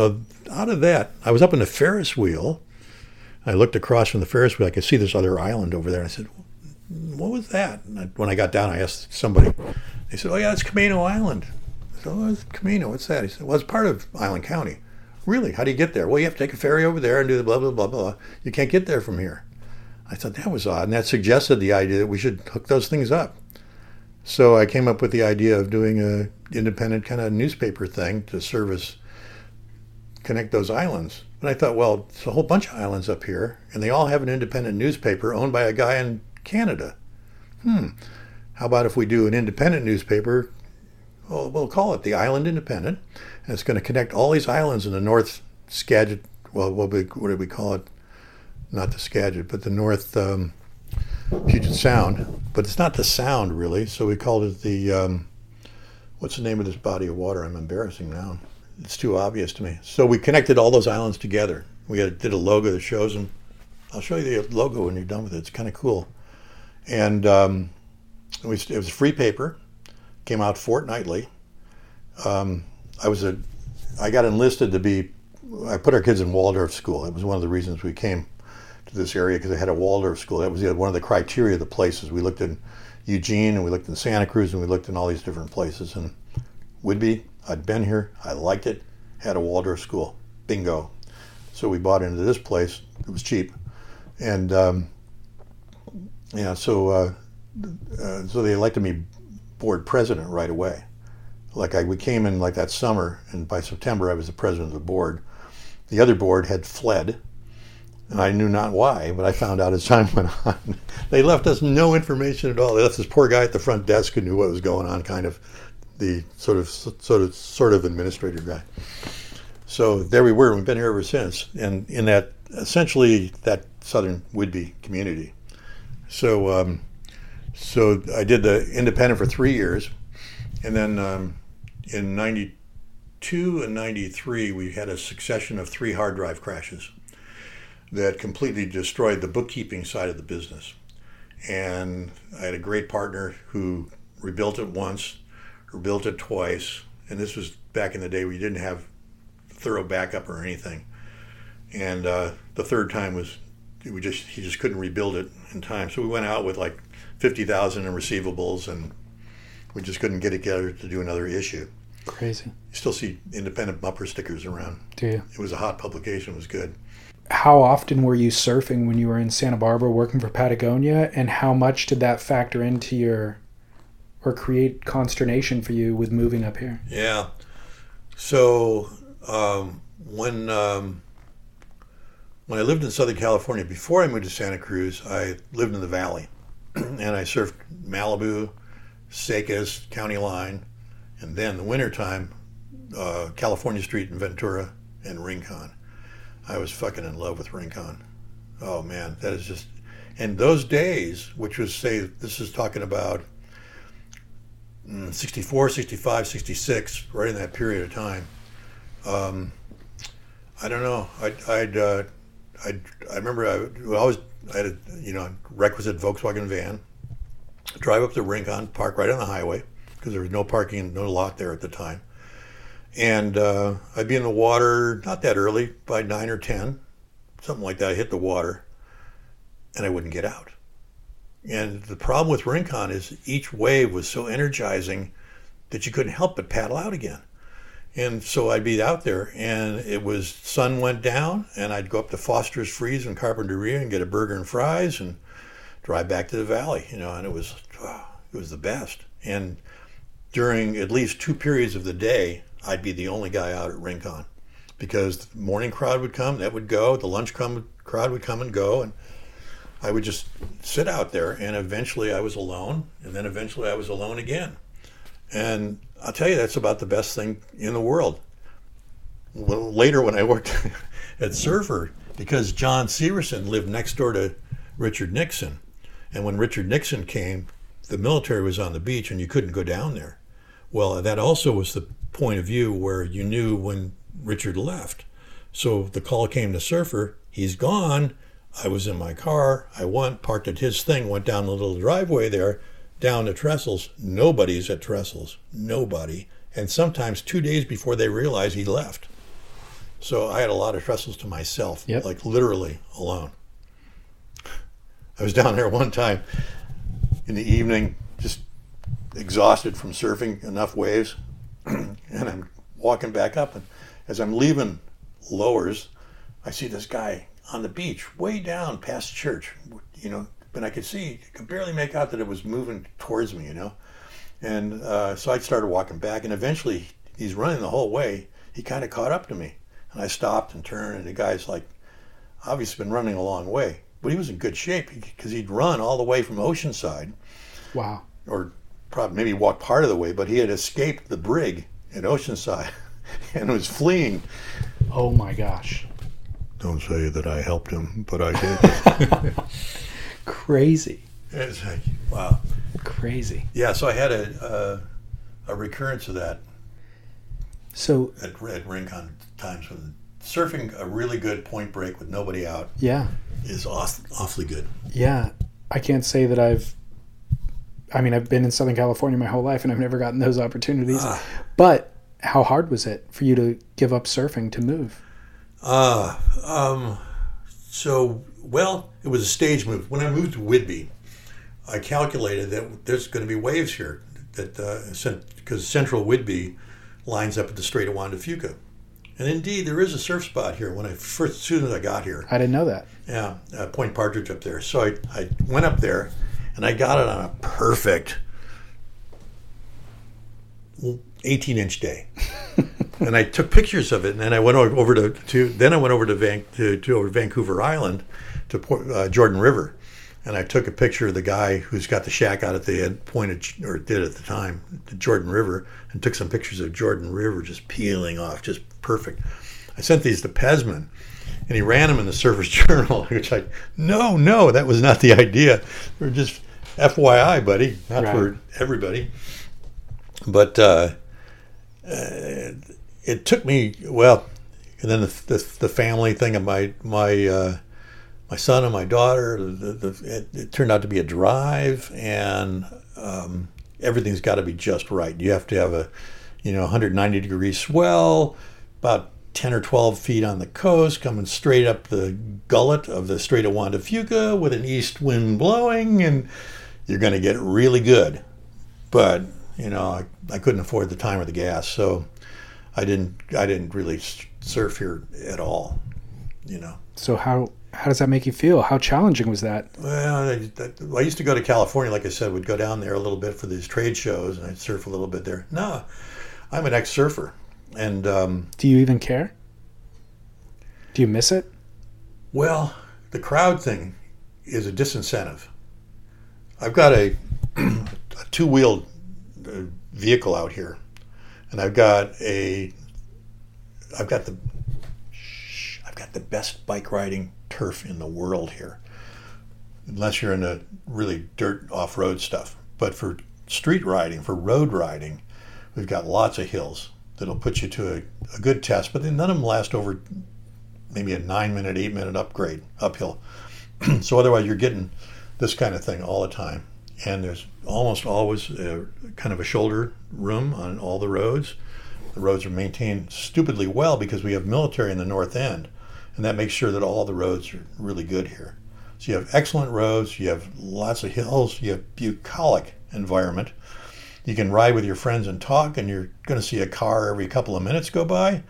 out of that, I was up in the Ferris wheel. I looked across from the Ferris wheel. I could see this other island over there. And I said, what was that? And when I got down, I asked somebody. They said, oh, yeah, it's Camino Island. I said, oh, it's Camino. What's that? He said, well, it's part of Island County. Really? How do you get there? Well, you have to take a ferry over there and do the blah, blah, blah, blah. You can't get there from here. I thought that was odd. And that suggested the idea that we should hook those things up. So I came up with the idea of doing a independent kind of newspaper thing to connect those islands. And I thought, well, it's a whole bunch of islands up here, and they all have an independent newspaper owned by a guy in Canada. How about if we do an independent newspaper? Well, we'll call it the Island Independent, and it's going to connect all these islands in the North Skagit. Well, what did we call it? Not the Skagit, but the North Puget Sound. But it's not the Sound, really, so we called it the, what's the name of this body of water? I'm embarrassing now. It's too obvious to me. So we connected all those islands together. We did a logo that shows them. I'll show you the logo when you're done with it. It's kind of cool. And it was a free paper. Came out fortnightly. I got enlisted to be. I put our kids in Waldorf school. That was one of the reasons we came to this area, because they had a Waldorf school. That was one of the criteria of the places. We looked in Eugene, and we looked in Santa Cruz, and we looked in all these different places. And Whidbey, I'd been here, I liked it, had a Waldorf school, bingo. So we bought into this place. It was cheap, and so they elected me board president right away. We came in like that summer, and by September I was the president of the board. The other board had fled, and I knew not why, but I found out as time went on. They left us no information at all. They left this poor guy at the front desk who knew what was going on, kind of the sort of administrator guy. So there we were. We've been here ever since, and in that essentially that southern Whidbey community. So I did the Independent for 3 years, and then in '92 and '93 we had a succession of 3 hard drive crashes that completely destroyed the bookkeeping side of the business. And I had a great partner who rebuilt it once, rebuilt it twice, and this was back in the day where you didn't have thorough backup or anything. And the third time he just couldn't rebuild it in time. So we went out with like $50,000 in receivables, and we just couldn't get together to do another issue. Crazy. You still see independent bumper stickers around. Do you? It was a hot publication. It was good. How often were you surfing when you were in Santa Barbara working for Patagonia, and how much did that factor into or create consternation for you with moving up here? Yeah. So when I lived in Southern California, before I moved to Santa Cruz, I lived in the Valley, and I surfed Malibu, Secas, County Line, and then the wintertime, California Street in Ventura and Rincon. I was fucking in love with Rincon. Oh man, that is just, and those days, which was, say, this is talking about 64, 65, 66, right in that period of time. I don't know. I remember I had a requisite Volkswagen van, drive up to Rincon, park right on the highway, because there was no parking, no lot there at the time. And I'd be in the water not that early, by 9 or 10, something like that. I hit the water, and I wouldn't get out. And the problem with Rincon is each wave was so energizing that you couldn't help but paddle out again. And so I'd be out there, and it was, sun went down, and I'd go up to Foster's Freeze in Carpinteria and get a burger and fries and drive back to the Valley, and it was the best. And during at least 2 periods of the day, I'd be the only guy out at Rincon, because the morning crowd would come, that would go, the lunch crowd would come and go, and I would just sit out there, and eventually I was alone, and then eventually I was alone again. And I'll tell you, that's about the best thing in the world. Well, later when I worked at Surfer, because John Severson lived next door to Richard Nixon, and when Richard Nixon came, the military was on the beach and you couldn't go down there. Well, that also was the point of view where you knew when Richard left. So the call came to Surfer, he's gone. I was in my car, I parked at his thing, went down the little driveway there, down to Trestles. Nobody's at Trestles, nobody. And sometimes 2 days before they realize he left. So I had a lot of trestles to myself, Yep. like literally alone. I was down there one time in the evening, just exhausted from surfing enough waves, and I'm walking back up, and as I'm leaving Lowers, I see this guy on the beach, way down past the church, but I could barely make out that it was moving towards me, And so I started walking back, and eventually he's running the whole way. He kind of caught up to me, and I stopped and turned, and the guy's like, obviously been running a long way, but he was in good shape because he'd run all the way from Oceanside. Wow. Or probably maybe walked part of the way, but he had escaped the brig at Oceanside and was fleeing. Oh my gosh. Don't say that I helped him, but I did. Crazy. It's like, wow. Crazy. Yeah, so I had a recurrence of that So at Rincon times when surfing a really good point break with nobody out yeah. is awfully good. Yeah. I can't say that I've been in Southern California my whole life and I've never gotten those opportunities. But how hard was it for you to give up surfing to move? It was a stage move. When I moved to Whidbey, I calculated that there's going to be waves here, because Central Whidbey lines up at the Strait of Juan de Fuca. And indeed, there is a surf spot here. As soon as I got here, I didn't know that. yeah, Point Partridge up there. So I went up there, and I got it on a perfect 18-inch day. And I took pictures of it, and then I went over to Vancouver Island to Jordan River, and I took a picture of the guy who's got the shack out at the end, did at the time, the Jordan River, and took some pictures of Jordan River just peeling off, just perfect. I sent these to Pesman, and he ran them in the Surfer's Journal, which no, that was not the idea. They're just FYI, buddy, not Right. for everybody. But it took me, and then the family thing of my son and my daughter, it turned out to be a drive, and everything's got to be just right. You have to have a 190 degree swell, about 10 or 12 feet on the coast, coming straight up the gullet of the Strait of Juan de Fuca with an east wind blowing, and you're going to get really good. But I couldn't afford the time or the gas, so I didn't really surf here at all. So how does that make you feel? How challenging was that? Well, I used to go to California, like I said, would go down there a little bit for these trade shows, and I'd surf a little bit there. No, I'm an ex-surfer, and Do you even care? Do you miss it? well, the crowd thing is a disincentive. I've got a two-wheeled vehicle out here, and I've got the best bike riding turf in the world here, unless you're into really dirt off-road stuff. But for street riding, for road riding, we've got lots of hills that'll put you to a good test, but then none of them last over maybe a 9-minute, 8-minute upgrade uphill. So otherwise you're getting this kind of thing all the time. And there's almost always kind of a shoulder room on all the roads. The roads are maintained stupidly well because we have military in the north end, and that makes sure that all the roads are really good here. So you have excellent roads, you have lots of hills, you have bucolic environment. You can ride with your friends and talk, and you're going to see a car every couple of minutes go by.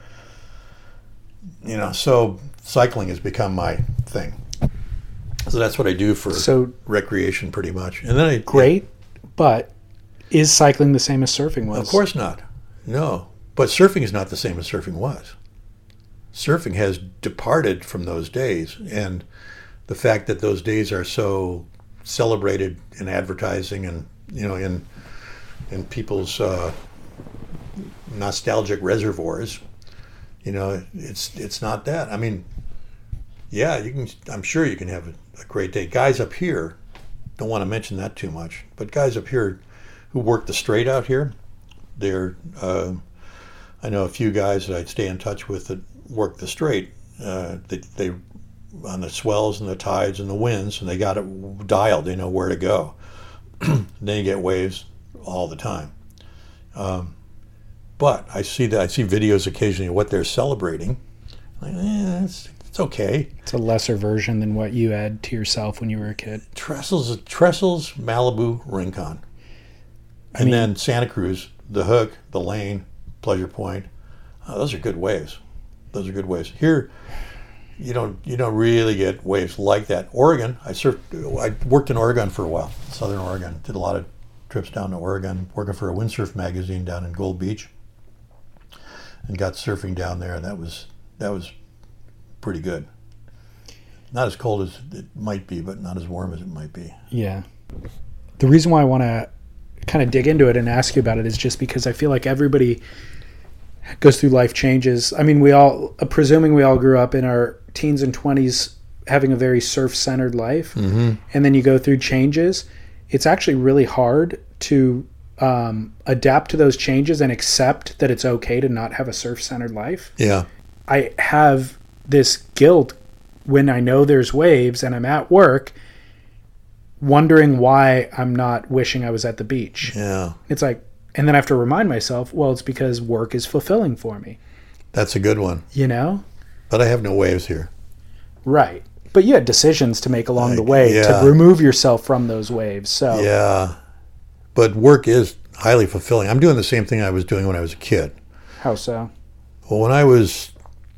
So cycling has become my thing. So that's what I do for recreation pretty much. And then Great, but is cycling the same as surfing was? Of course not. No. But surfing is not the same as surfing was. Surfing has departed from those days, and the fact that those days are so celebrated in advertising and in people's nostalgic reservoirs, it's not that. I mean, yeah, I'm sure you can have a great day. Guys up here, don't want to mention that too much, but guys up here who work the Strait out here, I know a few guys that I stay in touch with that work the Strait. They on the swells and the tides and the winds, and they got it dialed. They know where to go. Then you get waves all the time. But I see videos occasionally of what they're celebrating, Like, it's okay. It's a lesser version than what you had to yourself when you were a kid. Trestles, Malibu, Rincon. And then Santa Cruz, the Hook, the Lane, Pleasure Point. Those are good waves. Those are good waves. Here, you don't really get waves like that. Oregon, I worked in Oregon for a while, Southern Oregon. Did a lot of trips down to Oregon, working for a windsurf magazine down in Gold Beach, and got surfing down there. And that was pretty good. Not as cold as it might be, but not as warm as it might be. Yeah. The reason why I want to kind of dig into it and ask you about it is just because I feel like everybody goes through life changes. I mean, presuming we all grew up in our teens and 20s having a very surf-centered life, and then you go through changes. It's actually really hard to adapt to those changes and accept that it's okay to not have a surf-centered life. Yeah. I have this guilt when I know there's waves and I'm at work, wondering why I'm not wishing I was at the beach. Yeah. It's like, and then I have to remind myself, well, it's because work is fulfilling for me. That's a good one. You know? But I have no waves here. Right. But you had decisions to make along the way to remove yourself from those waves. So yeah. But work is highly fulfilling. I'm doing the same thing I was doing when I was a kid. How so? Well, when I was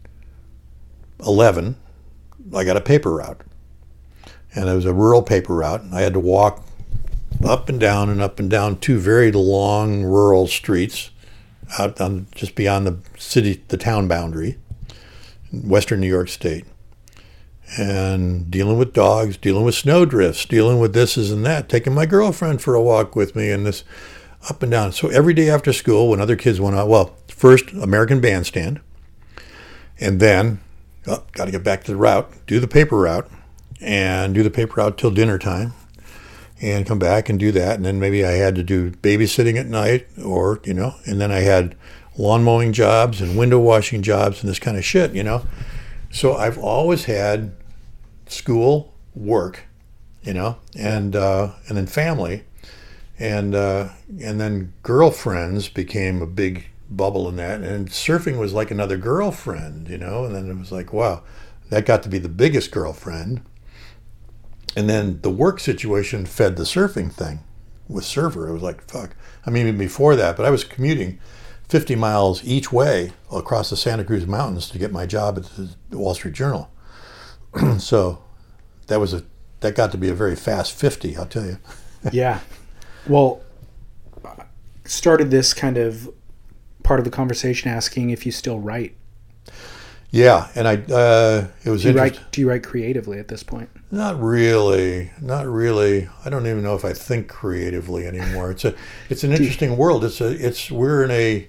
11, I got a paper route. And it was a rural paper route. I had to walk up and down two very long rural streets out on just beyond the town boundary, in western New York State. And dealing with dogs, dealing with snowdrifts, dealing with this and that, taking my girlfriend for a walk with me, and this up and down. So every day after school, when other kids went out, well, first American Bandstand, and then got to get back to the route, do the paper route, and do the paper route till dinner time, and come back and do that. And then maybe I had to do babysitting at night, or, and then I had lawn mowing jobs and window washing jobs and this kind of shit, So I've always had school, work, and then family, and then girlfriends became a big bubble in that, and surfing was like another girlfriend, and then it was like, wow, that got to be the biggest girlfriend. And then the work situation fed the surfing thing with Surfer. It was like, fuck. I mean, even before that, but I was commuting 50 miles each way across the Santa Cruz Mountains to get my job at the Wall Street Journal. So that got to be a very fast 50, I'll tell you. Yeah. Well, started this kind of part of the conversation asking if you still write. Yeah, and it was interesting. Do you write creatively at this point? Not really. I don't even know if I think creatively anymore. It's an interesting world. We're in a.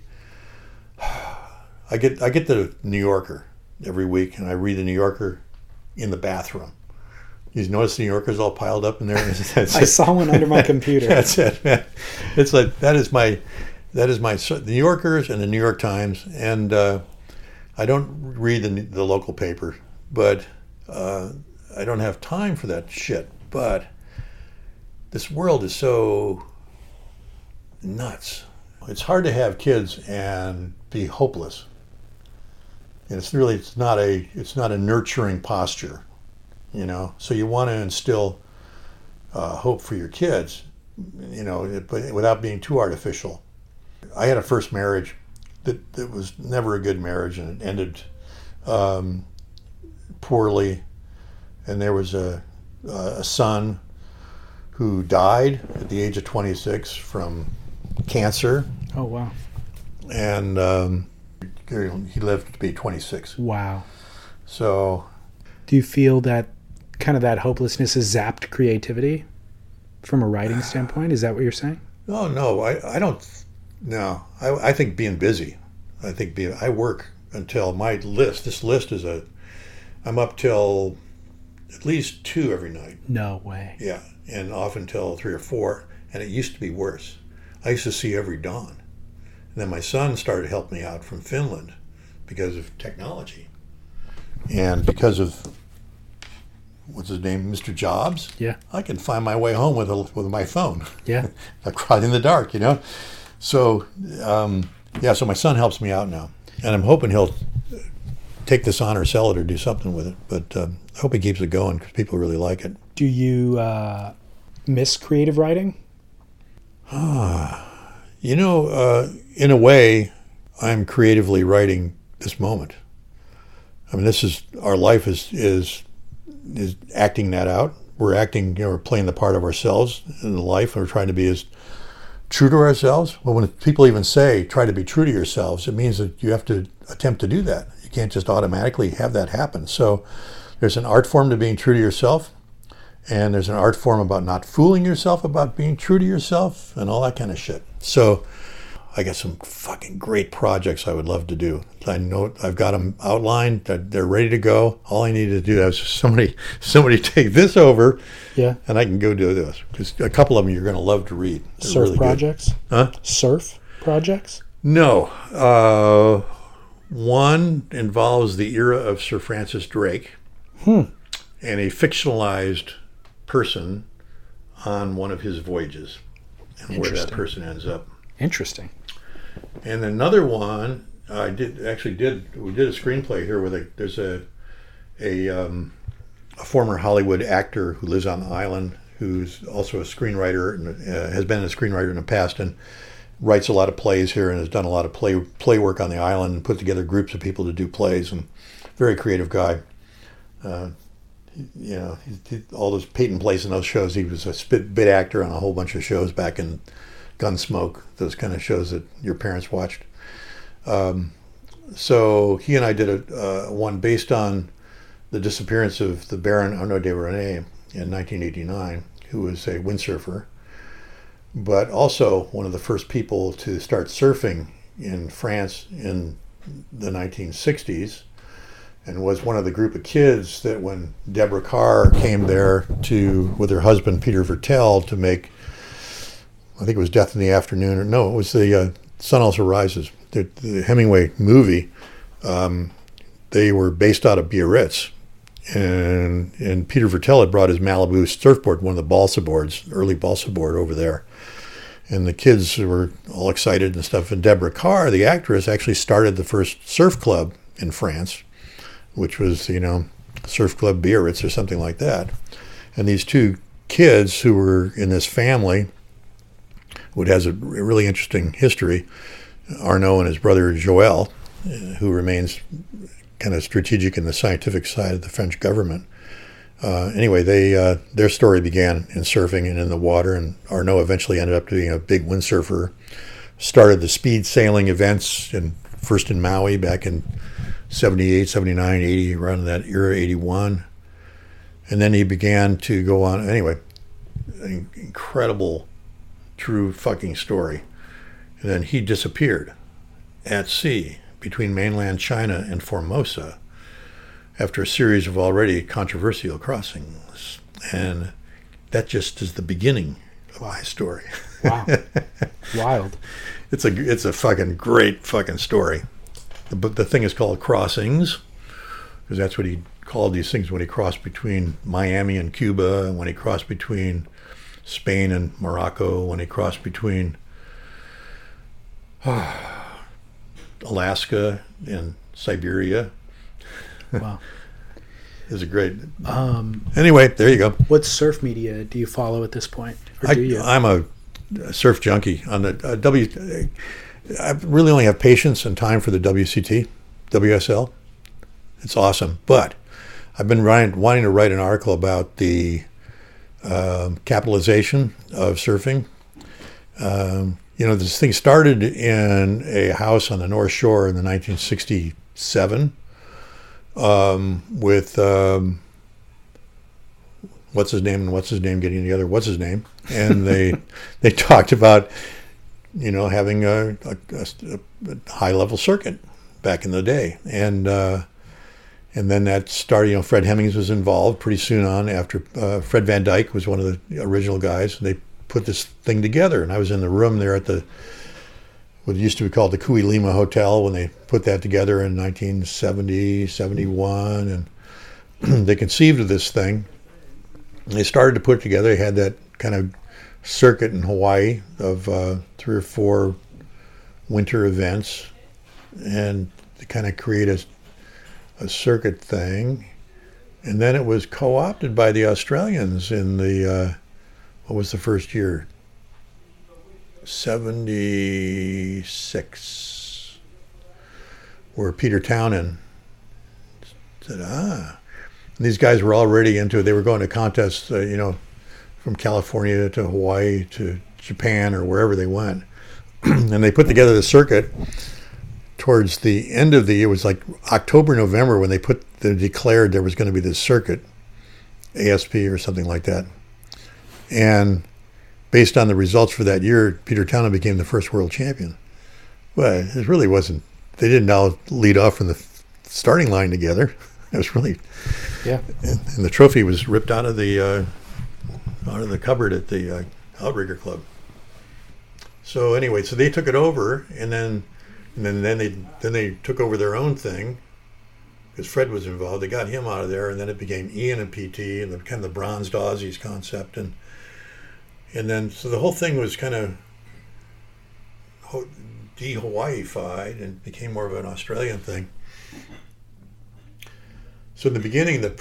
I get the New Yorker every week, and I read the New Yorker in the bathroom. You notice the New Yorker's all piled up in there. I saw one under my computer. That's it, man. It's like that is my the New Yorkers and the New York Times, and I don't read the local paper, but I don't have time for that shit. But this world is so nuts. It's hard to have kids and be hopeless. And it's not a nurturing posture, So you want to instill hope for your kids, but without being too artificial. I had a first marriage that was never a good marriage, and it ended poorly. And there was a son who died at the age of 26 from cancer. Oh, wow. And he lived to be 26. Wow. So, do you feel that kind of that hopelessness has zapped creativity from a writing standpoint? Is that what you're saying? Oh, no, I don't. No, I think being busy. I work until this list is I'm up till at least 2 every night. No way. Yeah, and often till 3 or 4. And it used to be worse. I used to see every dawn. And then my son started helping me out from Finland because of technology. And because of, what's his name, Mr. Jobs? Yeah. I can find my way home with my phone. Yeah. I cried in the dark, So, so my son helps me out now. And I'm hoping he'll take this on or sell it or do something with it. But I hope he keeps it going because people really like it. Do you miss creative writing? In a way, I'm creatively writing this moment. I mean, this is our life is acting that out. We're acting, we're playing the part of ourselves in the life, and we're trying to be as true to ourselves. Well, when people even say try to be true to yourselves, it means that you have to attempt to do that. You can't just automatically have that happen. So there's an art form to being true to yourself, and there's an art form about not fooling yourself, about being true to yourself, and all that kind of shit. So I got some fucking great projects I would love to do. I know I've got them outlined. They're ready to go. All I need to do is somebody take this over, and I can go do this. Because a couple of them you're going to love to read. They're Surf really projects? Good. Huh? Surf projects? No. One involves the era of Sir Francis Drake and a fictionalized person on one of his voyages and where that person ends up. Interesting. And another one, we did a screenplay here where there's a former Hollywood actor who lives on the island who's also a screenwriter and has been a screenwriter in the past and writes a lot of plays here and has done a lot of play work on the island and put together groups of people to do plays, and very creative guy. He all those Peyton Place and those shows, he was a bit actor on a whole bunch of shows back in Gunsmoke, those kind of shows that your parents watched. So he and I did one based on the disappearance of the Baron Arnaud de Renay in 1989, who was a windsurfer, but also one of the first people to start surfing in France in the 1960s, and was one of the group of kids that when Deborah Kerr came there with her husband Peter Vertel to make, I think it was Death in the Afternoon, it was the Sun Also Rises, the Hemingway movie. They were based out of Biarritz, and Peter Vertel had brought his Malibu surfboard, one of the balsa boards, early balsa board over there, and the kids were all excited and stuff. And Deborah Kerr, the actress, actually started the first surf club in France, which was Surf Club Biarritz or something like that. And these two kids who were in this family, which has a really interesting history, Arnaud and his brother Joël, who remains kind of strategic in the scientific side of the French government. Anyway, their story began in surfing and in the water, and Arnaud eventually ended up being a big windsurfer, started the speed sailing events, first in Maui back in 78, 79, 80, around that era, 81. And then he began to go on, anyway, an incredible, true fucking story. And then he disappeared at sea between mainland China and Formosa after a series of already controversial crossings. And that just is the beginning of my story. Wow. Wild. It's a fucking great fucking story. But the thing is called Crossings, because that's what he called these things when he crossed between Miami and Cuba, and when he crossed between Spain and Morocco, when he crossed between Alaska and Siberia. Wow. It's a great... anyway, there you go. What surf media do you follow at this point? Or do you? I'm a surf junkie. On the I really only have patience and time for the WCT, WSL. It's awesome. But I've been wanting to write an article about the capitalization of surfing. This thing started in a house on the North Shore in the 1967 with what's his name getting together. What's his name? And they talked about having a high-level circuit back in the day. And then that started, Fred Hemmings was involved pretty soon on after Fred Van Dyke was one of the original guys. And they put this thing together. And I was in the room there at what used to be called the Kui Lima Hotel when they put that together in 1970, 71. And they conceived of this thing. And they started to put it together. They had that kind of circuit in Hawaii of 3 or 4 winter events, and to kind of create a circuit thing. And then it was co-opted by the Australians in the, what was the first year? 76, where Peter Townend said, And these guys were already into it. They were going to contests, from California to Hawaii to Japan or wherever they went. And they put together the circuit towards the end of the year. It was like October, November when they declared there was going to be this circuit, ASP or something like that. And based on the results for that year, Peter Townend became the first world champion. But it really wasn't. They didn't all lead off from the starting line together. It was really, yeah. And the trophy was ripped out of the cupboard at the Outrigger Club. So anyway, so they took it over, and then they took over their own thing because Fred was involved. They got him out of there, and then it became Ian and PT, and the kind of the bronzed Aussies concept, and then so the whole thing was kind of de-Hawaii-fied and became more of an Australian thing. So in the beginning, the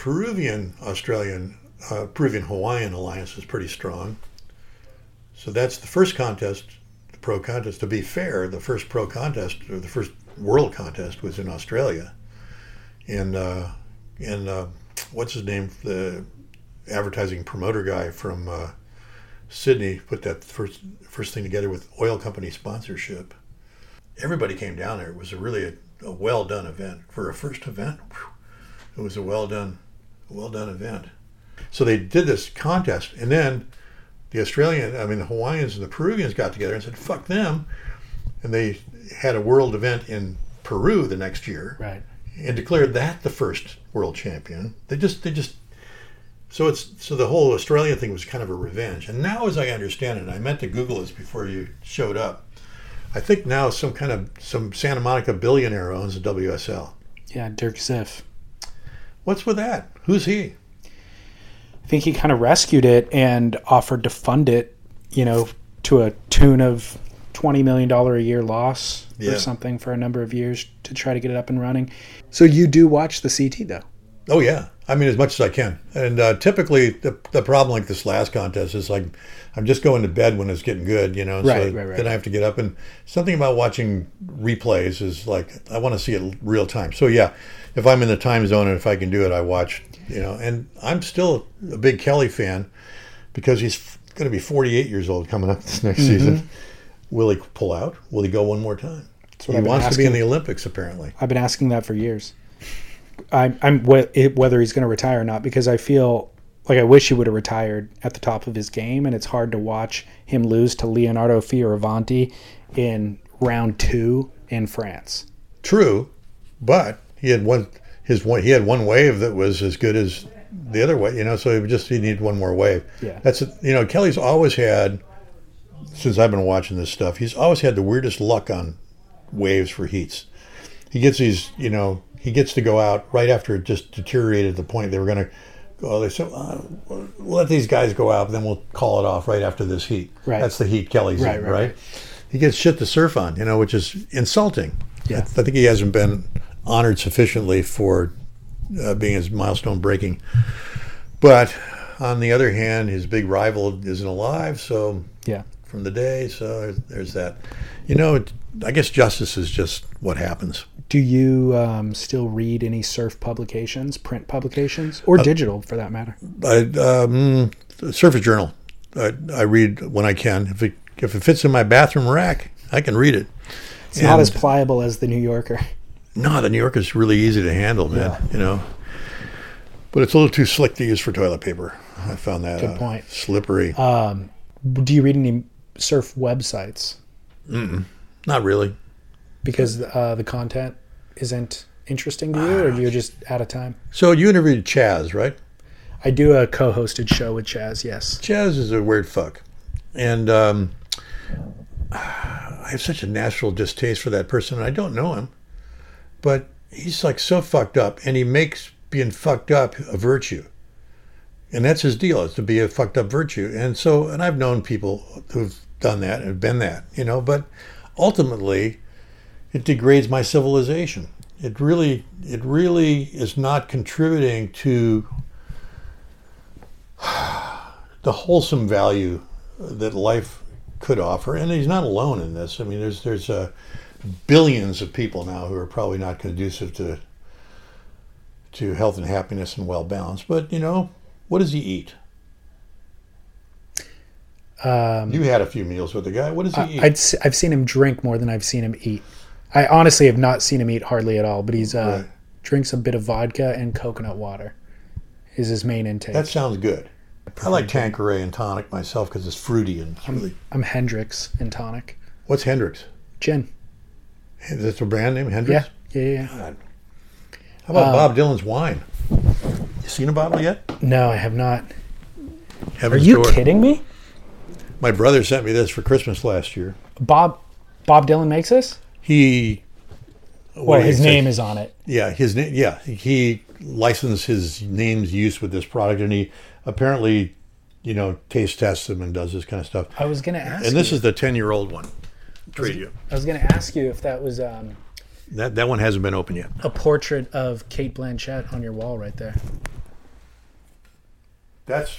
Peruvian-Hawaiian alliance was pretty strong. So that's the first contest, the pro contest. To be fair, the first pro contest, or the first world contest, was in Australia. And what's his name? The advertising promoter guy from Sydney put that first thing together with oil company sponsorship. Everybody came down there. It was a well-done event. For a first event, it was a well-done event. So they did this contest, and then the Hawaiians and the Peruvians got together and said, fuck them. And they had a world event in Peru the next year. Right. And declared that the first world champion. So the whole Australian thing was kind of a revenge. And now, as I understand it, and I meant to Google this before you showed up, I think now some Santa Monica billionaire owns the WSL. Yeah, Dirk Ziff. What's with that? Who's he? I think he kind of rescued it and offered to fund it, to a tune of $20 million a year loss or something for a number of years to try to get it up and running. So you do watch the CT, though? Oh, yeah. I mean, as much as I can. And typically the problem like this last contest is like I'm just going to bed when it's getting good, Right. Then I have to get up. And something about watching replays is like I want to see it real time. So, yeah, if I'm in the time zone and if I can do it, I watch, And I'm still a big Kelly fan because he's going to be 48 years old coming up this next season. Will he pull out? Will he go one more time? He wants to be in the Olympics, apparently. I've been asking that for years. Whether he's going to retire or not, because I feel like I wish he would have retired at the top of his game, and it's hard to watch him lose to Leonardo Fioravanti in round 2 in France. True, but he had one wave that was as good as the other way, so he needed one more wave. Yeah. Kelly's always had, since I've been watching this stuff, he's always had the weirdest luck on waves for heats. He gets these, he gets to go out right after it just deteriorated to the point they were going to go. They said, we'll let these guys go out, then we'll call it off right after this heat. Right. That's the heat Kelly's in, right? He gets shit to surf on, which is insulting. Yeah. I think he hasn't been honored sufficiently for being his milestone breaking. But on the other hand, his big rival isn't alive, so yeah. From the day, so there's that. I guess justice is just what happens. Do you still read any surf publications, print publications, or digital for that matter? Surface Journal. I read when I can. If it fits in my bathroom rack, I can read it. It's not as pliable as the New Yorker. No, the New Yorker is really easy to handle, man. But it's a little too slick to use for toilet paper. I found that good point. Slippery. Do you read any surf websites? Not really. Because the content isn't interesting to you, or you're just out of time? So you interviewed Chaz, right? I do a co-hosted show with Chaz, yes. Chaz is a weird fuck. And I have such a natural distaste for that person, and I don't know him. But he's like so fucked up, and he makes being fucked up a virtue. And that's his deal, is to be a fucked up virtue. And I've known people who've done that and been that, but ultimately it degrades my civilization. it really is not contributing to the wholesome value that life could offer. And he's not alone in this. I mean, there's billions of people now who are probably not conducive to health and happiness and well balance. But what does he eat? You had a few meals with the guy. What does he eat? I've seen him drink more than I've seen him eat. I honestly have not seen him eat hardly at all, but he's Right. drinks a bit of vodka and coconut water is his main intake. That sounds good. I like Tanqueray and tonic myself because it's fruity and it's really. I'm Hendrix and tonic. What's Hendrix? Gin. Is that a brand name, Hendrix? Yeah. God. How about Bob Dylan's wine? You seen a bottle yet? No, I have not. Are Heaven's you Door. kidding me? My brother sent me this for Christmas last year. Bob Dylan makes this? He. Well, his name is on it. Yeah, his name. Yeah, he licensed his name's use with this product, and he apparently, taste tests them and does this kind of stuff. I was going to ask And this you. is the 10-year-old one. Trade you. I was going to ask you if that was That one hasn't been opened yet. a portrait of Kate Blanchett on your wall right there. That's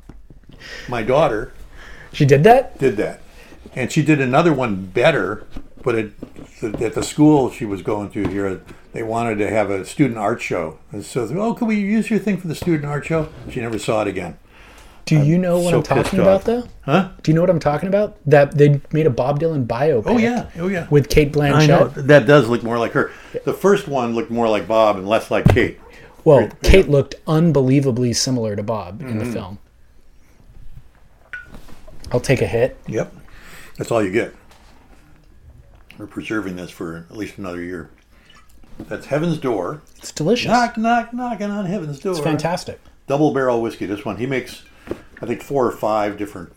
my She did that? did that, and she did another one better. But at the school she was going to here, they wanted to have a student art show, and so can we use your thing for the student art show? She never saw it again. Do you know what so I'm talking pissed about, off. though? Huh? Do you know what I'm talking about? That they made a Bob Dylan biopic. Oh yeah. With Kate Blanchett. I know that does look more like her. The first one looked more like Bob and less like Kate. Well, Kate looked unbelievably similar to Bob in the film. I'll take a hit. Yep, that's all you get. We're preserving this for at least another year. That's Heaven's Door. It's delicious. Knocking on Heaven's Door. It's fantastic. Double barrel whiskey. This one, he makes, I think, 4 or 5 different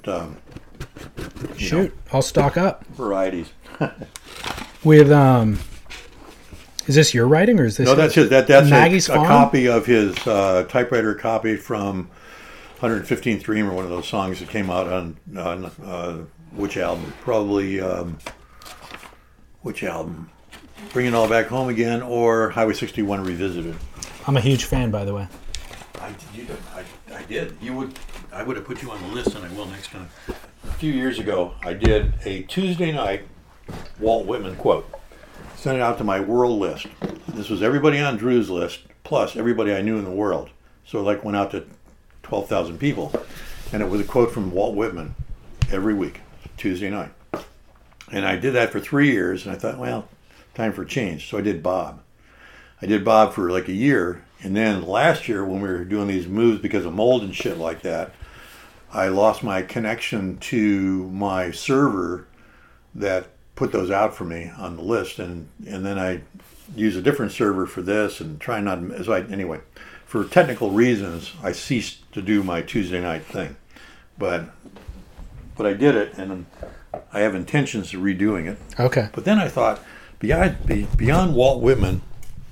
Shoot, I'll stock up. varieties. With is this your writing or is this? No, that's his. That's Maggie's a Farm? copy of his typewriter copy from 115th Dream, or one of those songs that came out on which album? Probably which album? Bring It All Back Home Again or Highway 61 Revisited. I'm a huge fan, by the way. I did. I would have put you on the list, and I will next time. A few years ago, I did a Tuesday night Walt Whitman quote. Sent it out to my world list. This was everybody on Drew's list, plus everybody I knew in the world. So it went out to 12,000 people. And it was a quote from Walt Whitman every week, Tuesday night. And I did that for 3 years, and I thought, well, time for change. So I did Bob. I did Bob for like a year, and then last year when we were doing these moves because of mold and shit like that, I lost my connection to my server that put those out for me on the list, and then I use a different server for this and try not. So anyway, for technical reasons, I ceased to do my Tuesday night thing, but I did it, and I have intentions of redoing it. Okay. But then I thought, beyond Walt Whitman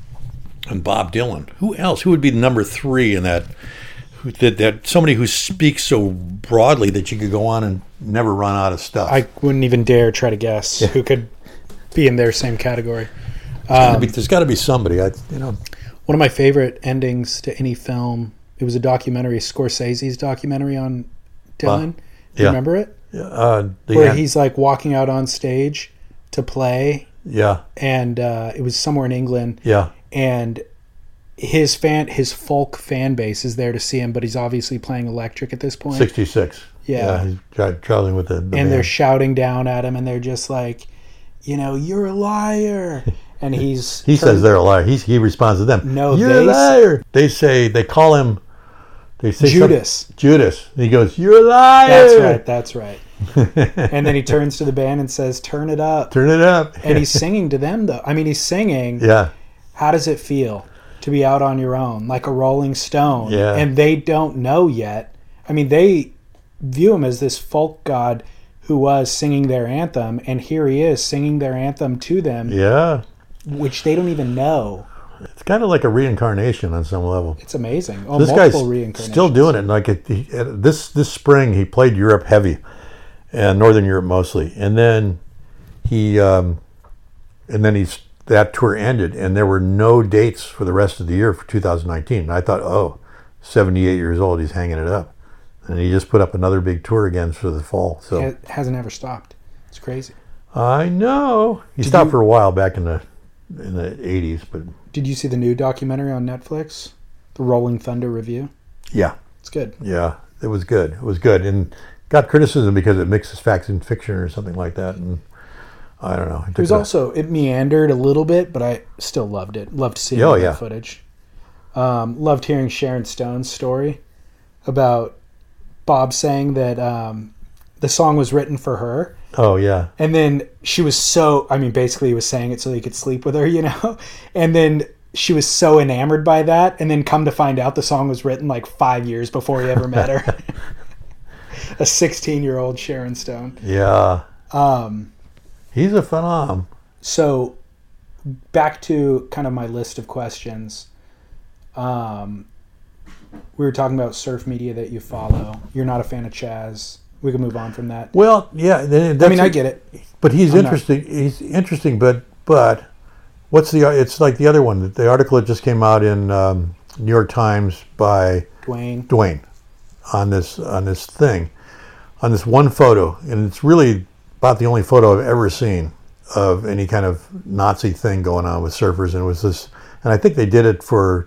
and Bob Dylan, who else? Who would be number 3 in that? That somebody who speaks so broadly that you could go on and never run out of stuff. I wouldn't even dare try to guess who could be in their same category. There's got to be somebody. One of my favorite endings to any film. It was a documentary, Scorsese's documentary on Dylan. Do you remember it? Where he's walking out on stage to play. Yeah. And it was somewhere in England. Yeah. And his folk fan base is there to see him, but he's obviously playing electric at this point. 66. Yeah. He's traveling with the and band. they're shouting down at him, and they're just like, you're a liar. And he says they're a liar. He responds to them. No, you're a liar. They call him. They say Judas. Judas. And he goes, you're a liar. That's right. And then he turns to the band and says, turn it up. Turn it up. And he's singing to them, though. I mean, he's singing. Yeah. How does it feel to be out on your own, like a Rolling Stone? Yeah. And they don't know yet. I mean, they view him as this folk god who was singing their anthem, and here he is singing their anthem to them. Yeah. Which they don't even know. It's kind of like a reincarnation on some level. It's amazing. This guy's still doing it. This spring he played Europe heavy, and Northern Europe mostly, and then he's that tour ended, and there were no dates for the rest of the year for 2019. And I thought, 78 years old, he's hanging it up. And he just put up another big tour again for the fall. So It hasn't ever stopped. It's crazy. I know. He stopped for a while back in the 80s, but Did you see the new documentary on Netflix? The Rolling Thunder Review? yeah. It's good. Yeah, it was good. It was good. And got criticism because it mixes facts and fiction or something like that. And I don't know. It meandered a little bit, but I still loved it. Loved seeing that footage. Loved hearing Sharon Stone's story about Bob saying that the song was written for her. Oh, yeah. And then she was basically he was saying it so he could sleep with her, And then she was so enamored by that. And then come to find out the song was written like 5 years before he ever met her. A 16-year-old Sharon Stone. Yeah. He's a phenom. So back to kind of my list of questions. We were talking about surf media that you follow. You're not a fan of Chaz. We can move on from that. Well, yeah. I get it. But he's interesting. He's interesting, but it's like the other one. The article that just came out in New York Times by Dwayne on this thing, on this one photo, and it's really about the only photo I've ever seen of any kind of Nazi thing going on with surfers. And it was this, and I think they did it to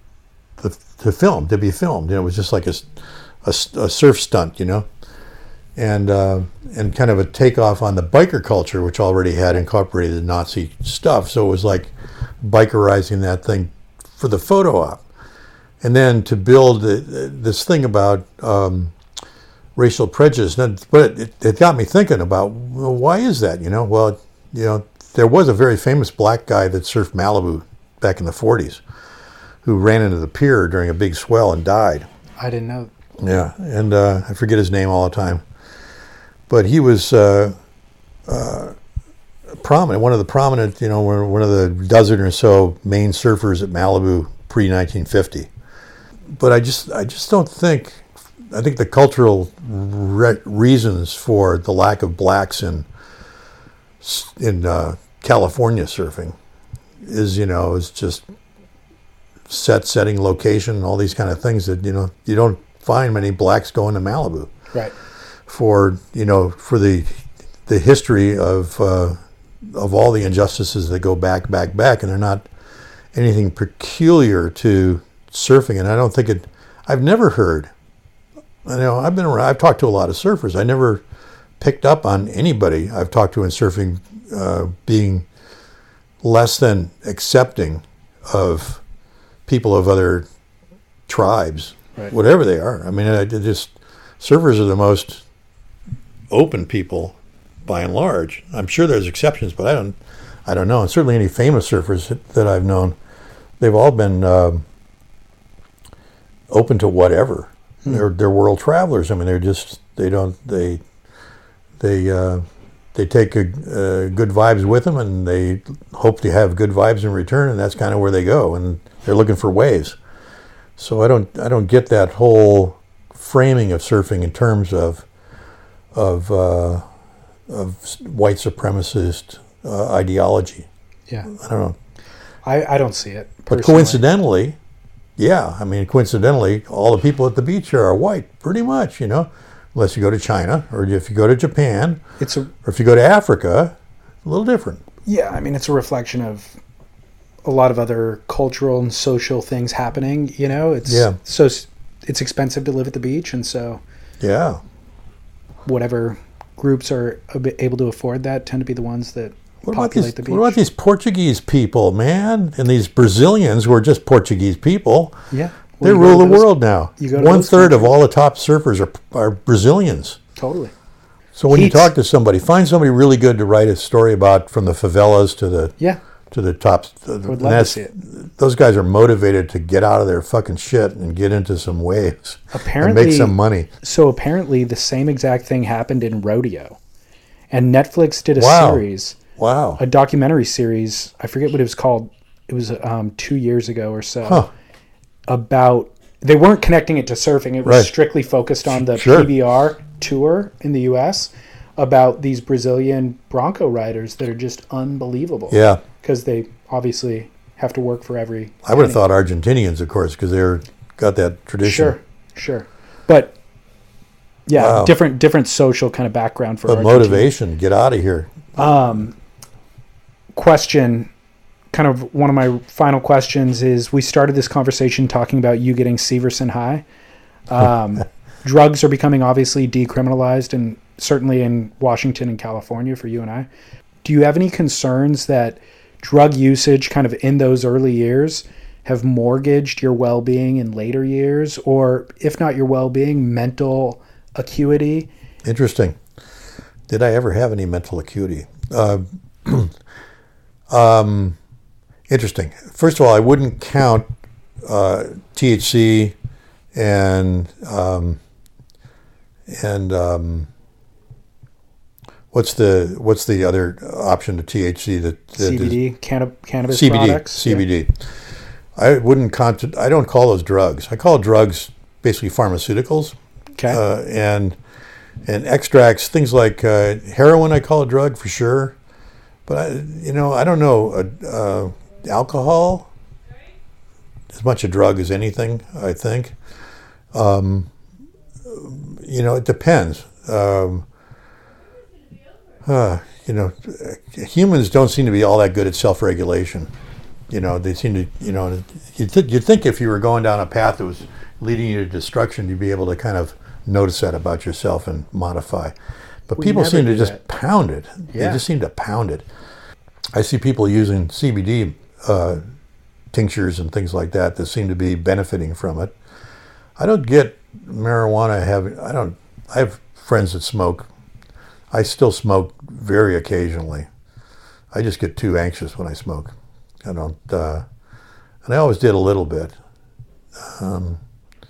be filmed. It was just like a surf stunt, and kind of a takeoff on the biker culture, which already had incorporated Nazi stuff. So it was like bikerizing that thing for the photo op. And then to build this thing about racial prejudice. But it got me thinking about, well, why is that? Well, there was a very famous black guy that surfed Malibu back in the 40s who ran into the pier during a big swell and died. I didn't know. Yeah, and I forget his name all the time. But he was prominent, one of the prominent, one of the dozen or so main surfers at Malibu pre-1950. But I just don't think, I think the cultural reasons for the lack of blacks in California surfing is just setting, location, all these kind of things that, you don't find many blacks going to Malibu. Right. For the history of all the injustices that go back, and they're not anything peculiar to surfing. And I don't think I've never heard, I've been around, I've talked to a lot of surfers. I never picked up on anybody I've talked to in surfing being less than accepting of people of other tribes, right, whatever they are. I mean, surfers are the most open people by and large. I'm sure there's exceptions, but I don't know. And certainly any famous surfers that I've known, they've all been open to whatever. They're world travelers. I mean, they take good vibes with them, and they hope to have good vibes in return, and that's kind of where they go, and they're looking for waves. So I don't get that whole framing of surfing in terms of white supremacist ideology. Yeah, I don't know. I don't see it personally. But coincidentally, all the people at the beach are white, pretty much. Unless you go to China, or if you go to Japan, or if you go to Africa, a little different. Yeah, I mean, it's a reflection of a lot of other cultural and social things happening. So it's expensive to live at the beach, and so whatever groups are able to afford that tend to be the ones that populate the beach. What about these Portuguese people, man, and these Brazilians who are just Portuguese people? Yeah, they rule the world now. 1/3 of all the top surfers are Brazilians. Totally. So when you talk to somebody, find somebody really good to write a story about, from the favelas to the tops. I would love to see it. Those guys are motivated to get out of their fucking shit and get into some waves. Apparently, and make some money. So apparently the same exact thing happened in rodeo. And Netflix did a series. Wow. A documentary series. I forget what it was called. It was 2 years ago or so. Huh. About, they weren't connecting it to surfing. It was strictly focused on the PBR tour in the U.S. about these Brazilian Bronco riders that are just unbelievable. Yeah. because they obviously have to work for every. I would have thought Argentinians, of course, because they're got that tradition. Sure. But yeah, Wow. different social kind of background for But Argentina. motivation, get out of here. Question, kind of one of my final questions is, we started this conversation talking about you getting Severson high. Drugs are becoming obviously decriminalized, and certainly in Washington and California for you and I. Do you have any concerns that drug usage kind of in those early years have mortgaged your well-being in later years, or if not your well-being, mental acuity? Interesting. Did I ever have any mental acuity? Interesting. First of all, I wouldn't count THC and what's the other option to THC that CBD, cannabis CBD, products? CBD. I wouldn't count. I don't call those drugs. I call drugs basically pharmaceuticals. Okay. And extracts, things like heroin, I call a drug for sure. But I don't know. Alcohol, as much a drug as anything, I think. It depends. Humans don't seem to be all that good at self-regulation. They seem to, you'd think if you were going down a path that was leading you to destruction, you'd be able to kind of notice that about yourself and modify. But people seem to just pound it. Yeah. They just seem to pound it. I see people using CBD tinctures and things like that seem to be benefiting from it. I don't get marijuana. I have friends that smoke. I still smoke very occasionally. I just get too anxious when I smoke. I don't, and I always did a little bit. I'm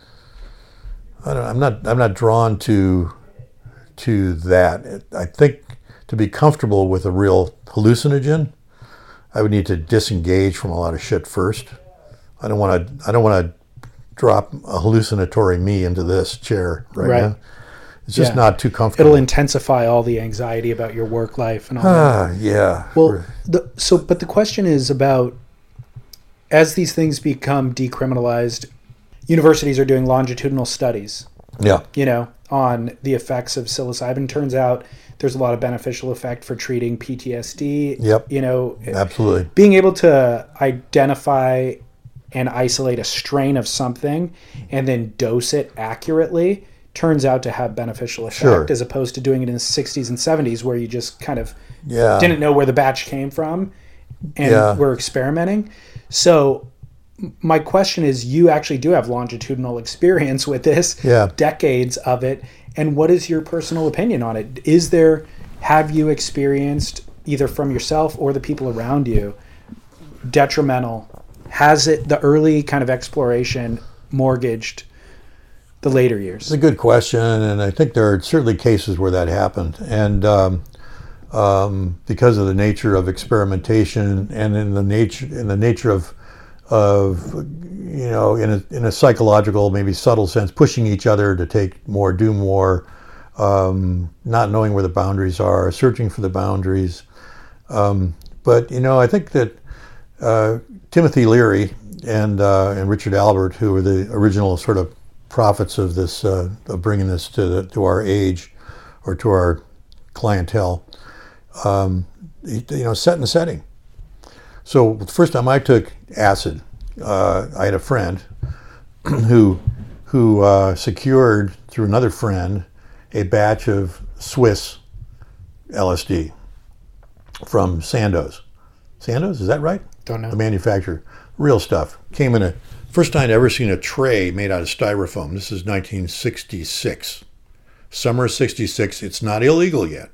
not drawn to that. I think to be comfortable with a real hallucinogen, I would need to disengage from a lot of shit first. I don't want to drop a hallucinatory me into this chair right now. It's just not too comfortable. It'll intensify all the anxiety about your work life and all that. Yeah. Well, but the question is about, as these things become decriminalized, universities are doing longitudinal studies. Yeah. On the effects of psilocybin. Turns out there's a lot of beneficial effect for treating PTSD. Yep. Absolutely. Being able to identify and isolate a strain of something and then dose it accurately turns out to have beneficial effect, as opposed to doing it in the 60s and 70s where you just kind of didn't know where the batch came from and were experimenting. So my question is, you actually do have longitudinal experience with this, decades of it. And what is your personal opinion on it? Have you experienced, either from yourself or the people around you, detrimental? Has the early kind of exploration mortgaged the later years? It's a good question, and I think there are certainly cases where that happened. And because of the nature of experimentation and in the nature of in a psychological, maybe subtle sense, pushing each other to take more, do more, not knowing where the boundaries are, searching for the boundaries. But I think that Timothy Leary and Richard Albert, who were the original sort of prophets of this, of bringing this to our age or to our clientele, set in the setting. So the first time I took acid, I had a friend who secured through another friend a batch of Swiss LSD from Sandoz. Sandoz, is that right? Don't know. The manufacturer. Real stuff. Came in first time I'd ever seen a tray made out of styrofoam. This is 1966. Summer of 66. It's not illegal yet.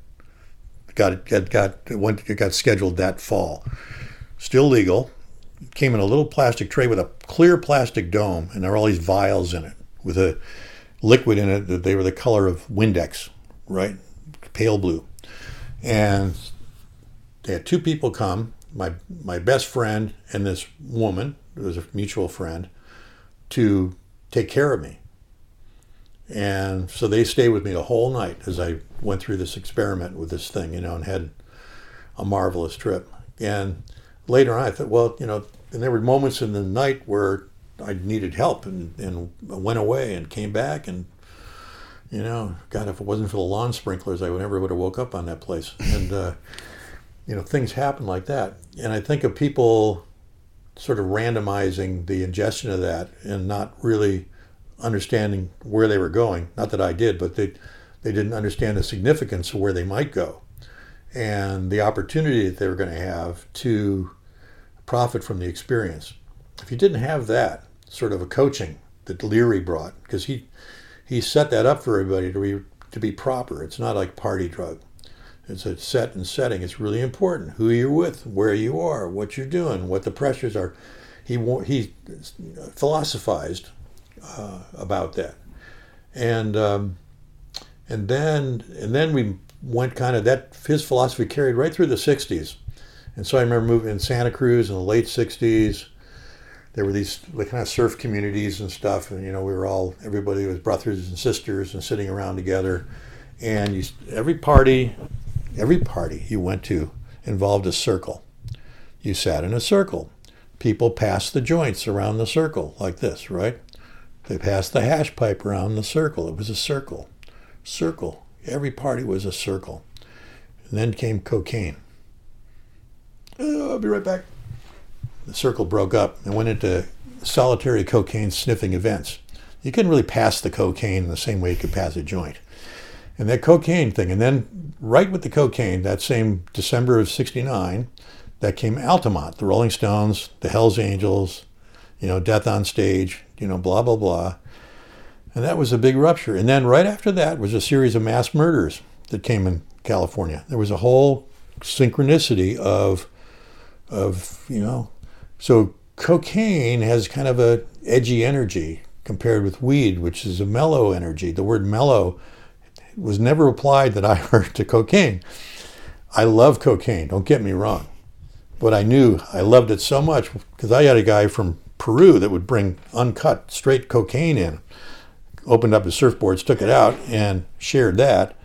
It got scheduled that fall. Still legal. It came in a little plastic tray with a clear plastic dome, and there were all these vials in it with a liquid in it that they were the color of Windex, right? Pale blue. And they had two people come, my best friend and this woman, who was a mutual friend, to take care of me. And so they stayed with me the whole night as I went through this experiment with this thing, and had a marvelous trip. And later on I thought, well, and there were moments in the night where I needed help and went away and came back and, God, if it wasn't for the lawn sprinklers, I never would have woke up on that place. And, things happen like that. And I think of people sort of randomizing the ingestion of that and not really understanding where they were going. Not that I did, but they didn't understand the significance of where they might go and the opportunity that they were going to have to profit from the experience. If you didn't have that sort of a coaching that Leary brought, because he set that up for everybody to be proper. It's not like party drug. It's a set and setting. It's really important. Who you're with, where you are, what you're doing, what the pressures are. He philosophized about that, and then we went kind of that. His philosophy carried right through the '60s, and so I remember moving in Santa Cruz in the late '60s. There were these kind of surf communities and stuff, and everybody was brothers and sisters and sitting around together, and every party you went to involved a circle. You sat in a circle. People passed the joints around the circle like this, right? They passed the hash pipe around the circle. It was a circle. Circle. Every party was a circle. And then came cocaine. I'll be right back. The circle broke up and went into solitary cocaine sniffing events. You couldn't really pass the cocaine in the same way you could pass a joint. And that cocaine thing, and then right with the cocaine, that same December of '69, that came Altamont, the Rolling Stones, the Hells Angels, Death on Stage, blah, blah, blah. And that was a big rupture. And then right after that was a series of mass murders that came in California. There was a whole synchronicity of so cocaine has kind of a edgy energy compared with weed, which is a mellow energy. The word mellow was never applied that I heard to cocaine. I love cocaine, don't get me wrong. But I knew I loved it so much because I had a guy from Peru that would bring uncut, straight cocaine in, opened up his surfboards, took it out, and shared that.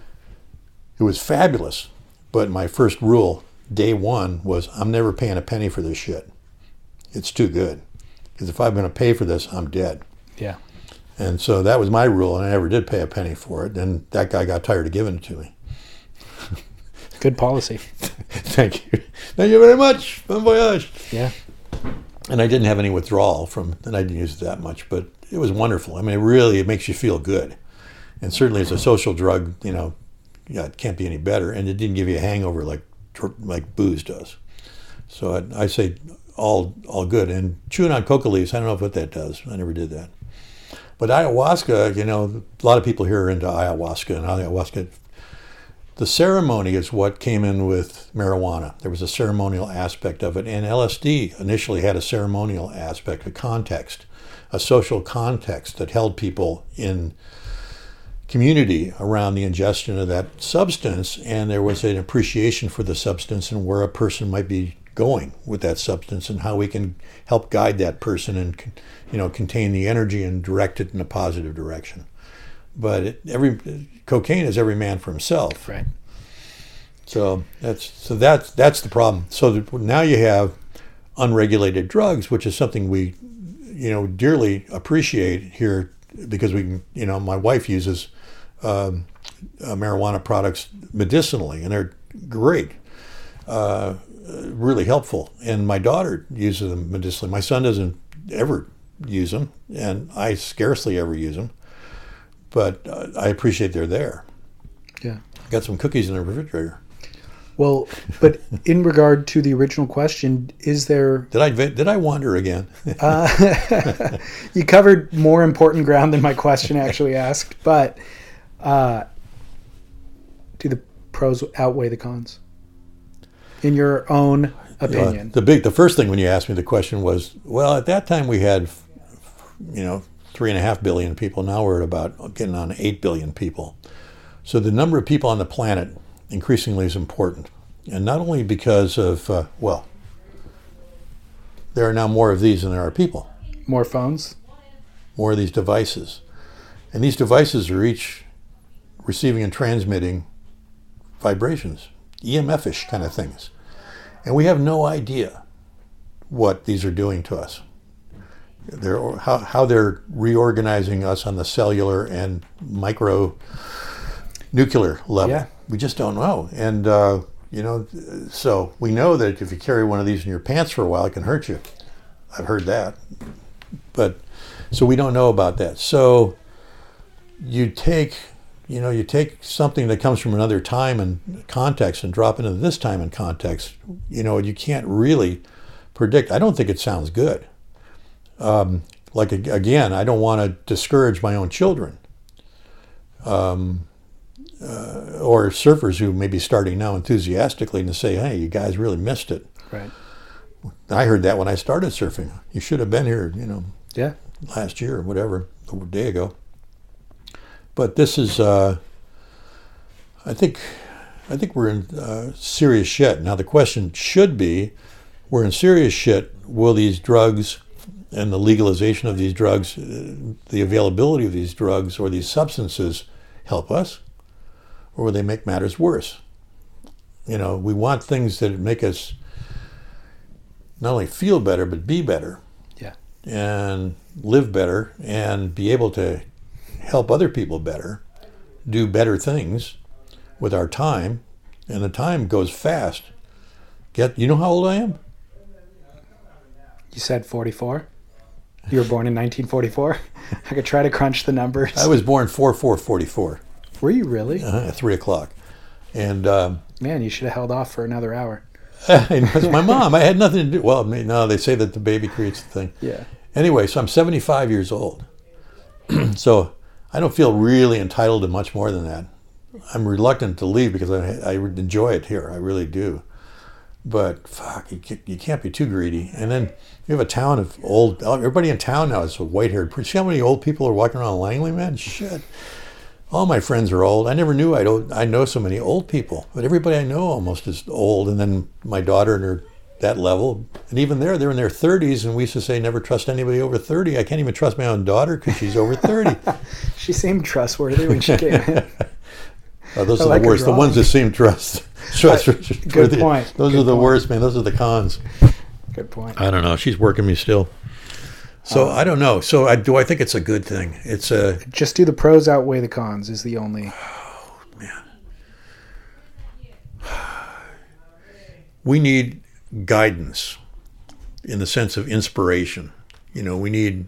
It was fabulous. But my first rule, day one, was I'm never paying a penny for this shit. It's too good. Because if I'm going to pay for this, I'm dead. Yeah. And so that was my rule, and I never did pay a penny for it. And that guy got tired of giving it to me. Good policy. Thank you. Thank you very much. Bon voyage. Yeah. And I didn't have any withdrawal and I didn't use it that much, but it was wonderful. I mean, it makes you feel good. And certainly as a social drug, it can't be any better. And it didn't give you a hangover like booze does. So I say all good. And chewing on coca leaves, I don't know what that does. I never did that. But ayahuasca, a lot of people here are into ayahuasca, and ayahuasca, the ceremony is what came in with marijuana. There was a ceremonial aspect of it, and LSD initially had a ceremonial aspect, a context, a social context that held people in community around the ingestion of that substance, and there was an appreciation for the substance and where a person might be going with that substance and how we can help guide that person and contain the energy and direct it in a positive direction. But cocaine is every man for himself. Right. So that's the problem. So now you have unregulated drugs, which is something we dearly appreciate here because we can, my wife uses marijuana products medicinally, and they're great, really helpful. And my daughter uses them medicinally. My son doesn't ever use them, and I scarcely ever use them. But I appreciate they're there. Yeah. Got some cookies in the refrigerator. Well, but in regard to the original question, is there... Did I wander again? You covered more important ground than my question actually asked, but do the pros outweigh the cons? In your own opinion? The first thing when you asked me the question was, well, at that time we had, 3.5 billion people. Now we're at about getting on 8 billion people. So the number of people on the planet increasingly is important. And not only because of, there are now more of these than there are people. More phones? More of these devices. And these devices are each receiving and transmitting vibrations, EMF-ish kind of things. And we have no idea what these are doing to us. How they're reorganizing us on the cellular and micro nuclear level. Yeah. We just don't know. And, so we know that if you carry one of these in your pants for a while, it can hurt you. I've heard that. But, so we don't know about that. So you take something that comes from another time and context and drop it into this time and context, you can't really predict. I don't think it sounds good. Again, I don't want to discourage my own children. Or surfers who may be starting now enthusiastically and to say, hey, you guys really missed it. Right. I heard that when I started surfing. You should have been here, Yeah. last year or whatever, a day ago. But this is, I think we're in serious shit. Now the question should be, we're in serious shit. Will these drugs and the legalization of these drugs, the availability of these drugs or these substances help us? Or will they make matters worse? We want things that make us not only feel better, but be better. Yeah. And live better and be able to help other people better, do better things with our time. And the time goes fast. You know how old I am? You said 44? You were born in 1944? I could try to crunch the numbers. I was born 4/4/44. Were you really? At 3 o'clock. And man, you should have held off for another hour. It's my mom. I had nothing to do. Well, no, they say that the baby creates the thing. Yeah. Anyway, so I'm 75 years old. So I don't feel really entitled to much more than that. I'm reluctant to leave because I enjoy it here. I really do. But fuck, you can't be too greedy. And then you have a town of everybody in town now is white-haired. See how many old people are walking around Langley, man? Shit. All my friends are old. I never knew I know so many old people, but everybody I know almost is old. And then my daughter and her that level, and even they're in their 30s, and we used to say never trust anybody over 30. I can't even trust my own daughter because she's over 30. She seemed trustworthy when she came in. Those are the worst. The ones that seem trustworthy. Good point. Those are the worst, man. Those are the cons. Good point. I don't know. She's working me still. So I don't know. So I think it's a good thing. It's a just do the pros outweigh the cons is the only. Oh man, we need guidance in the sense of inspiration. We need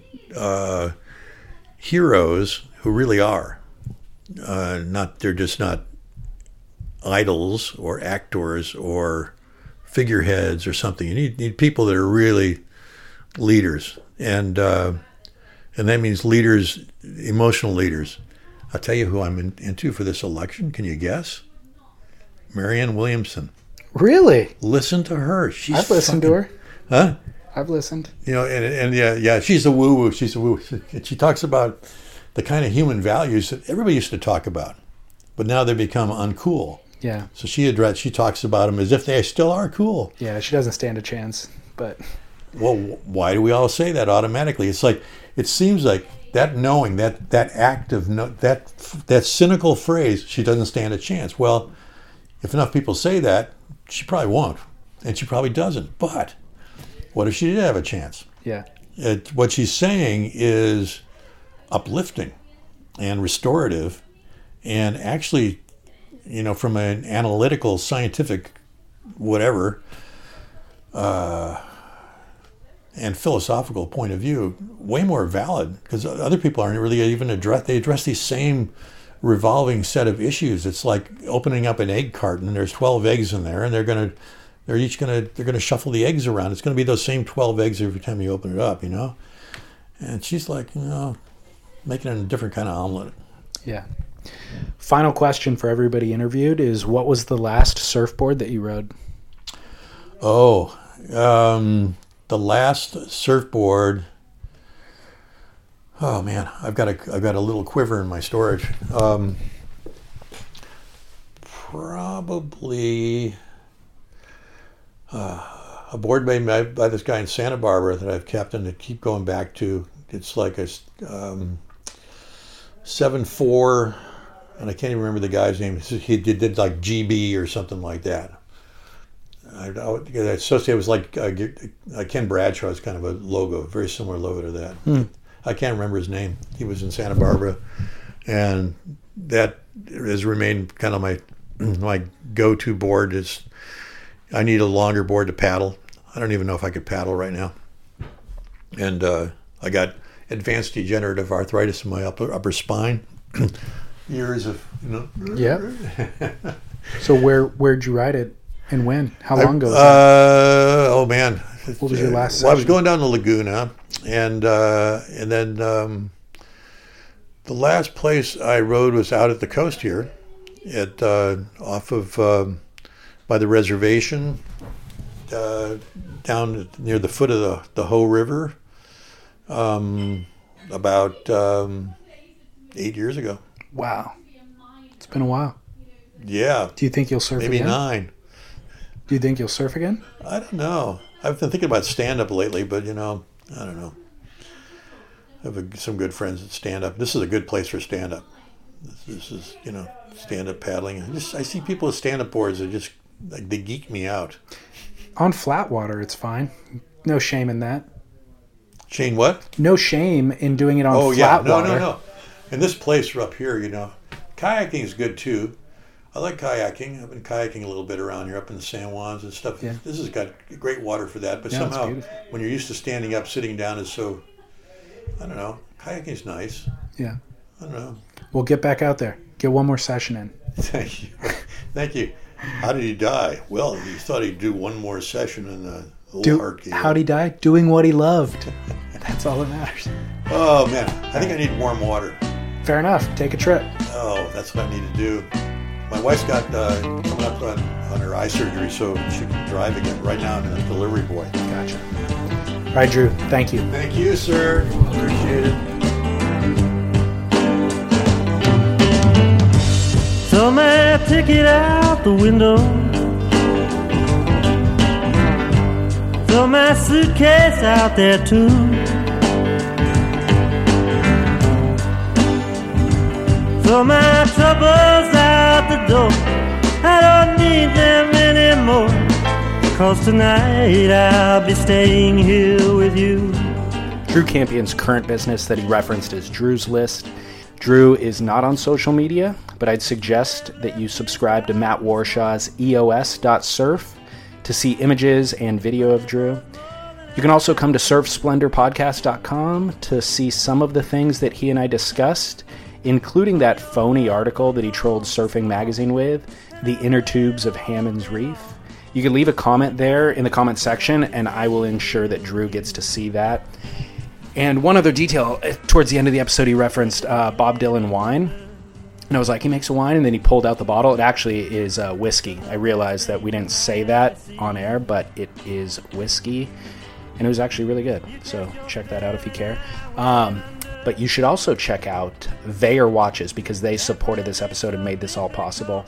heroes who really are they're just not idols or actors or figureheads or something. You need people that are really leaders. And that means leaders, emotional leaders. I'll tell you who I'm into for this election. Can you guess? Marianne Williamson. Really? Listen to her. I've listened to her. Huh? I've listened. And yeah, she's a woo-woo. She's a woo. She talks about the kind of human values that everybody used to talk about, but now they become uncool. Yeah. So she talks about them as if they still are cool. Yeah, she doesn't stand a chance, but... Well, why do we all say that automatically? It's like, it seems like that knowing, that act of, that cynical phrase, she doesn't stand a chance. Well, if enough people say that, she probably won't. And she probably doesn't. But what if she did have a chance? Yeah. What she's saying is uplifting and restorative and actually, from an analytical, scientific, whatever, and philosophical point of view, way more valid, because other people aren't really even they address these same revolving set of issues. It's like opening up an egg carton and there's 12 eggs in there, and they're going to shuffle the eggs around. It's going to be those same 12 eggs every time you open it up, And she's like, making it a different kind of omelet. Yeah. Final question for everybody interviewed is, what was the last surfboard that you rode? Oh, the last surfboard. Oh man, I've got a little quiver in my storage. Probably a board made by this guy in Santa Barbara that I've kept and keep going back to. It's like a 7.4, and I can't even remember the guy's name. He did like GB or something like that. I associate it was like Ken Bradshaw is kind of a logo, very similar logo to that. I can't remember his name. He was in Santa Barbara, and that has remained kind of my go-to board. Is I need a longer board to paddle. I don't even know if I could paddle right now, and I got advanced degenerative arthritis in my upper spine. Years of Yeah. So where'd you ride it and when? How long ago was that? Oh man. What was your last session? Well, I was going down to Laguna, and then the last place I rode was out at the coast here, at off of by the reservation, down near the foot of the Hoh River, about 8 years ago. Wow. It's been a while. Yeah. Do you think you'll surf maybe again? 9. Do you think you'll surf again? I don't know. I've been thinking about stand-up lately, but, I don't know. I have some good friends that stand-up. This is a good place for stand-up. This is, stand-up paddling. I see people with stand-up boards that just, they geek me out. On flat water, it's fine. No shame in that. Shane, what? No shame in doing it on Oh, flat yeah. water. No. And this place up here, kayaking is good too. I like kayaking. I've been kayaking a little bit around here, up in the San Juans and stuff. Yeah. This has got great water for that, but Yeah, it's somehow beautiful. when you're used to standing up, sitting down is so, I don't know. Kayaking's nice. Yeah. I don't know. We'll get back out there. Get one more session in. Thank you. Thank you. How did he die? Well, he thought he'd do one more session in the old heart game. How'd he die? Doing what he loved. That's all that matters. Oh, man. I think I need warm water. Fair enough. Take a trip. Oh, that's what I need to do. My wife's got coming up on her eye surgery, so she can drive again. Right now, I'm a delivery boy. Gotcha. All right, Drew. Thank you. Thank you, sir. Appreciate it. Throw my ticket out the window. Throw my suitcase out there too. Throw my troubles out the door. I don't need them anymore. 'Cause tonight I'll be staying here with you. Drew Campion's current business that he referenced is Drew's List. Drew is not on social media, but I'd suggest that you subscribe to Matt Warshaw's EOS.surf to see images and video of Drew. You can also come to surfsplendorpodcast.com to see some of the things that he and I discussed, including that phony article that he trolled Surfing Magazine with, the inner tubes of Hammond's Reef. You can leave a comment there in the comment section, and I will ensure that Drew gets to see that. And one other detail, towards the end of the episode, he referenced Bob Dylan wine. And I was like, he makes a wine, and then he pulled out the bottle. It actually is whiskey. I realized that we didn't say that on air, but it is whiskey. And it was actually really good. So check that out if you care. But you should also check out Vaer Watches, because they supported this episode and made this all possible.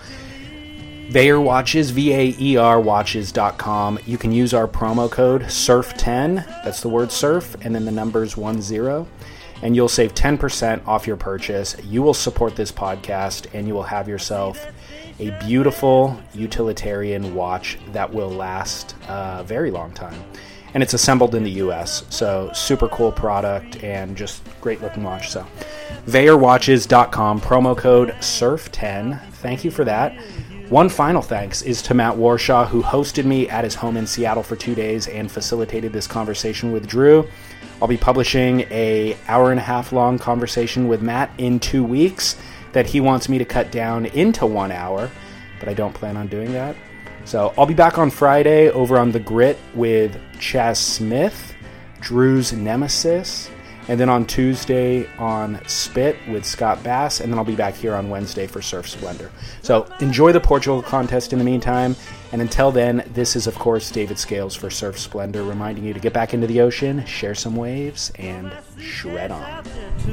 Vaer Watches, VAER watches.com. You can use our promo code SURF10, that's the word surf, and then the numbers 10, and you'll save 10% off your purchase. You will support this podcast, and you will have yourself a beautiful utilitarian watch that will last a very long time. And it's assembled in the US, so super cool product and just great looking watch. So VaerWatches.com, promo code SURF10. Thank you for that. One final thanks is to Matt Warshaw, who hosted me at his home in Seattle for 2 days and facilitated this conversation with Drew. I'll be publishing a hour-and-a-half-long conversation with Matt in 2 weeks that he wants me to cut down into 1 hour, but I don't plan on doing that. So I'll be back on Friday over on The Grit with Chaz Smith, Drew's nemesis, and then on Tuesday on Spit with Scott Bass, and then I'll be back here on Wednesday for Surf Splendor. So enjoy the Portugal contest in the meantime, and until then, this is, of course, David Scales for Surf Splendor, reminding you to get back into the ocean, share some waves, and shred on.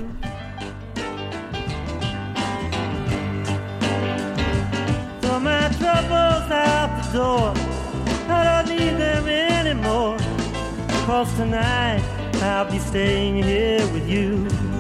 Throw my troubles out the door. I don't need them anymore. 'Cause tonight I'll be staying here with you.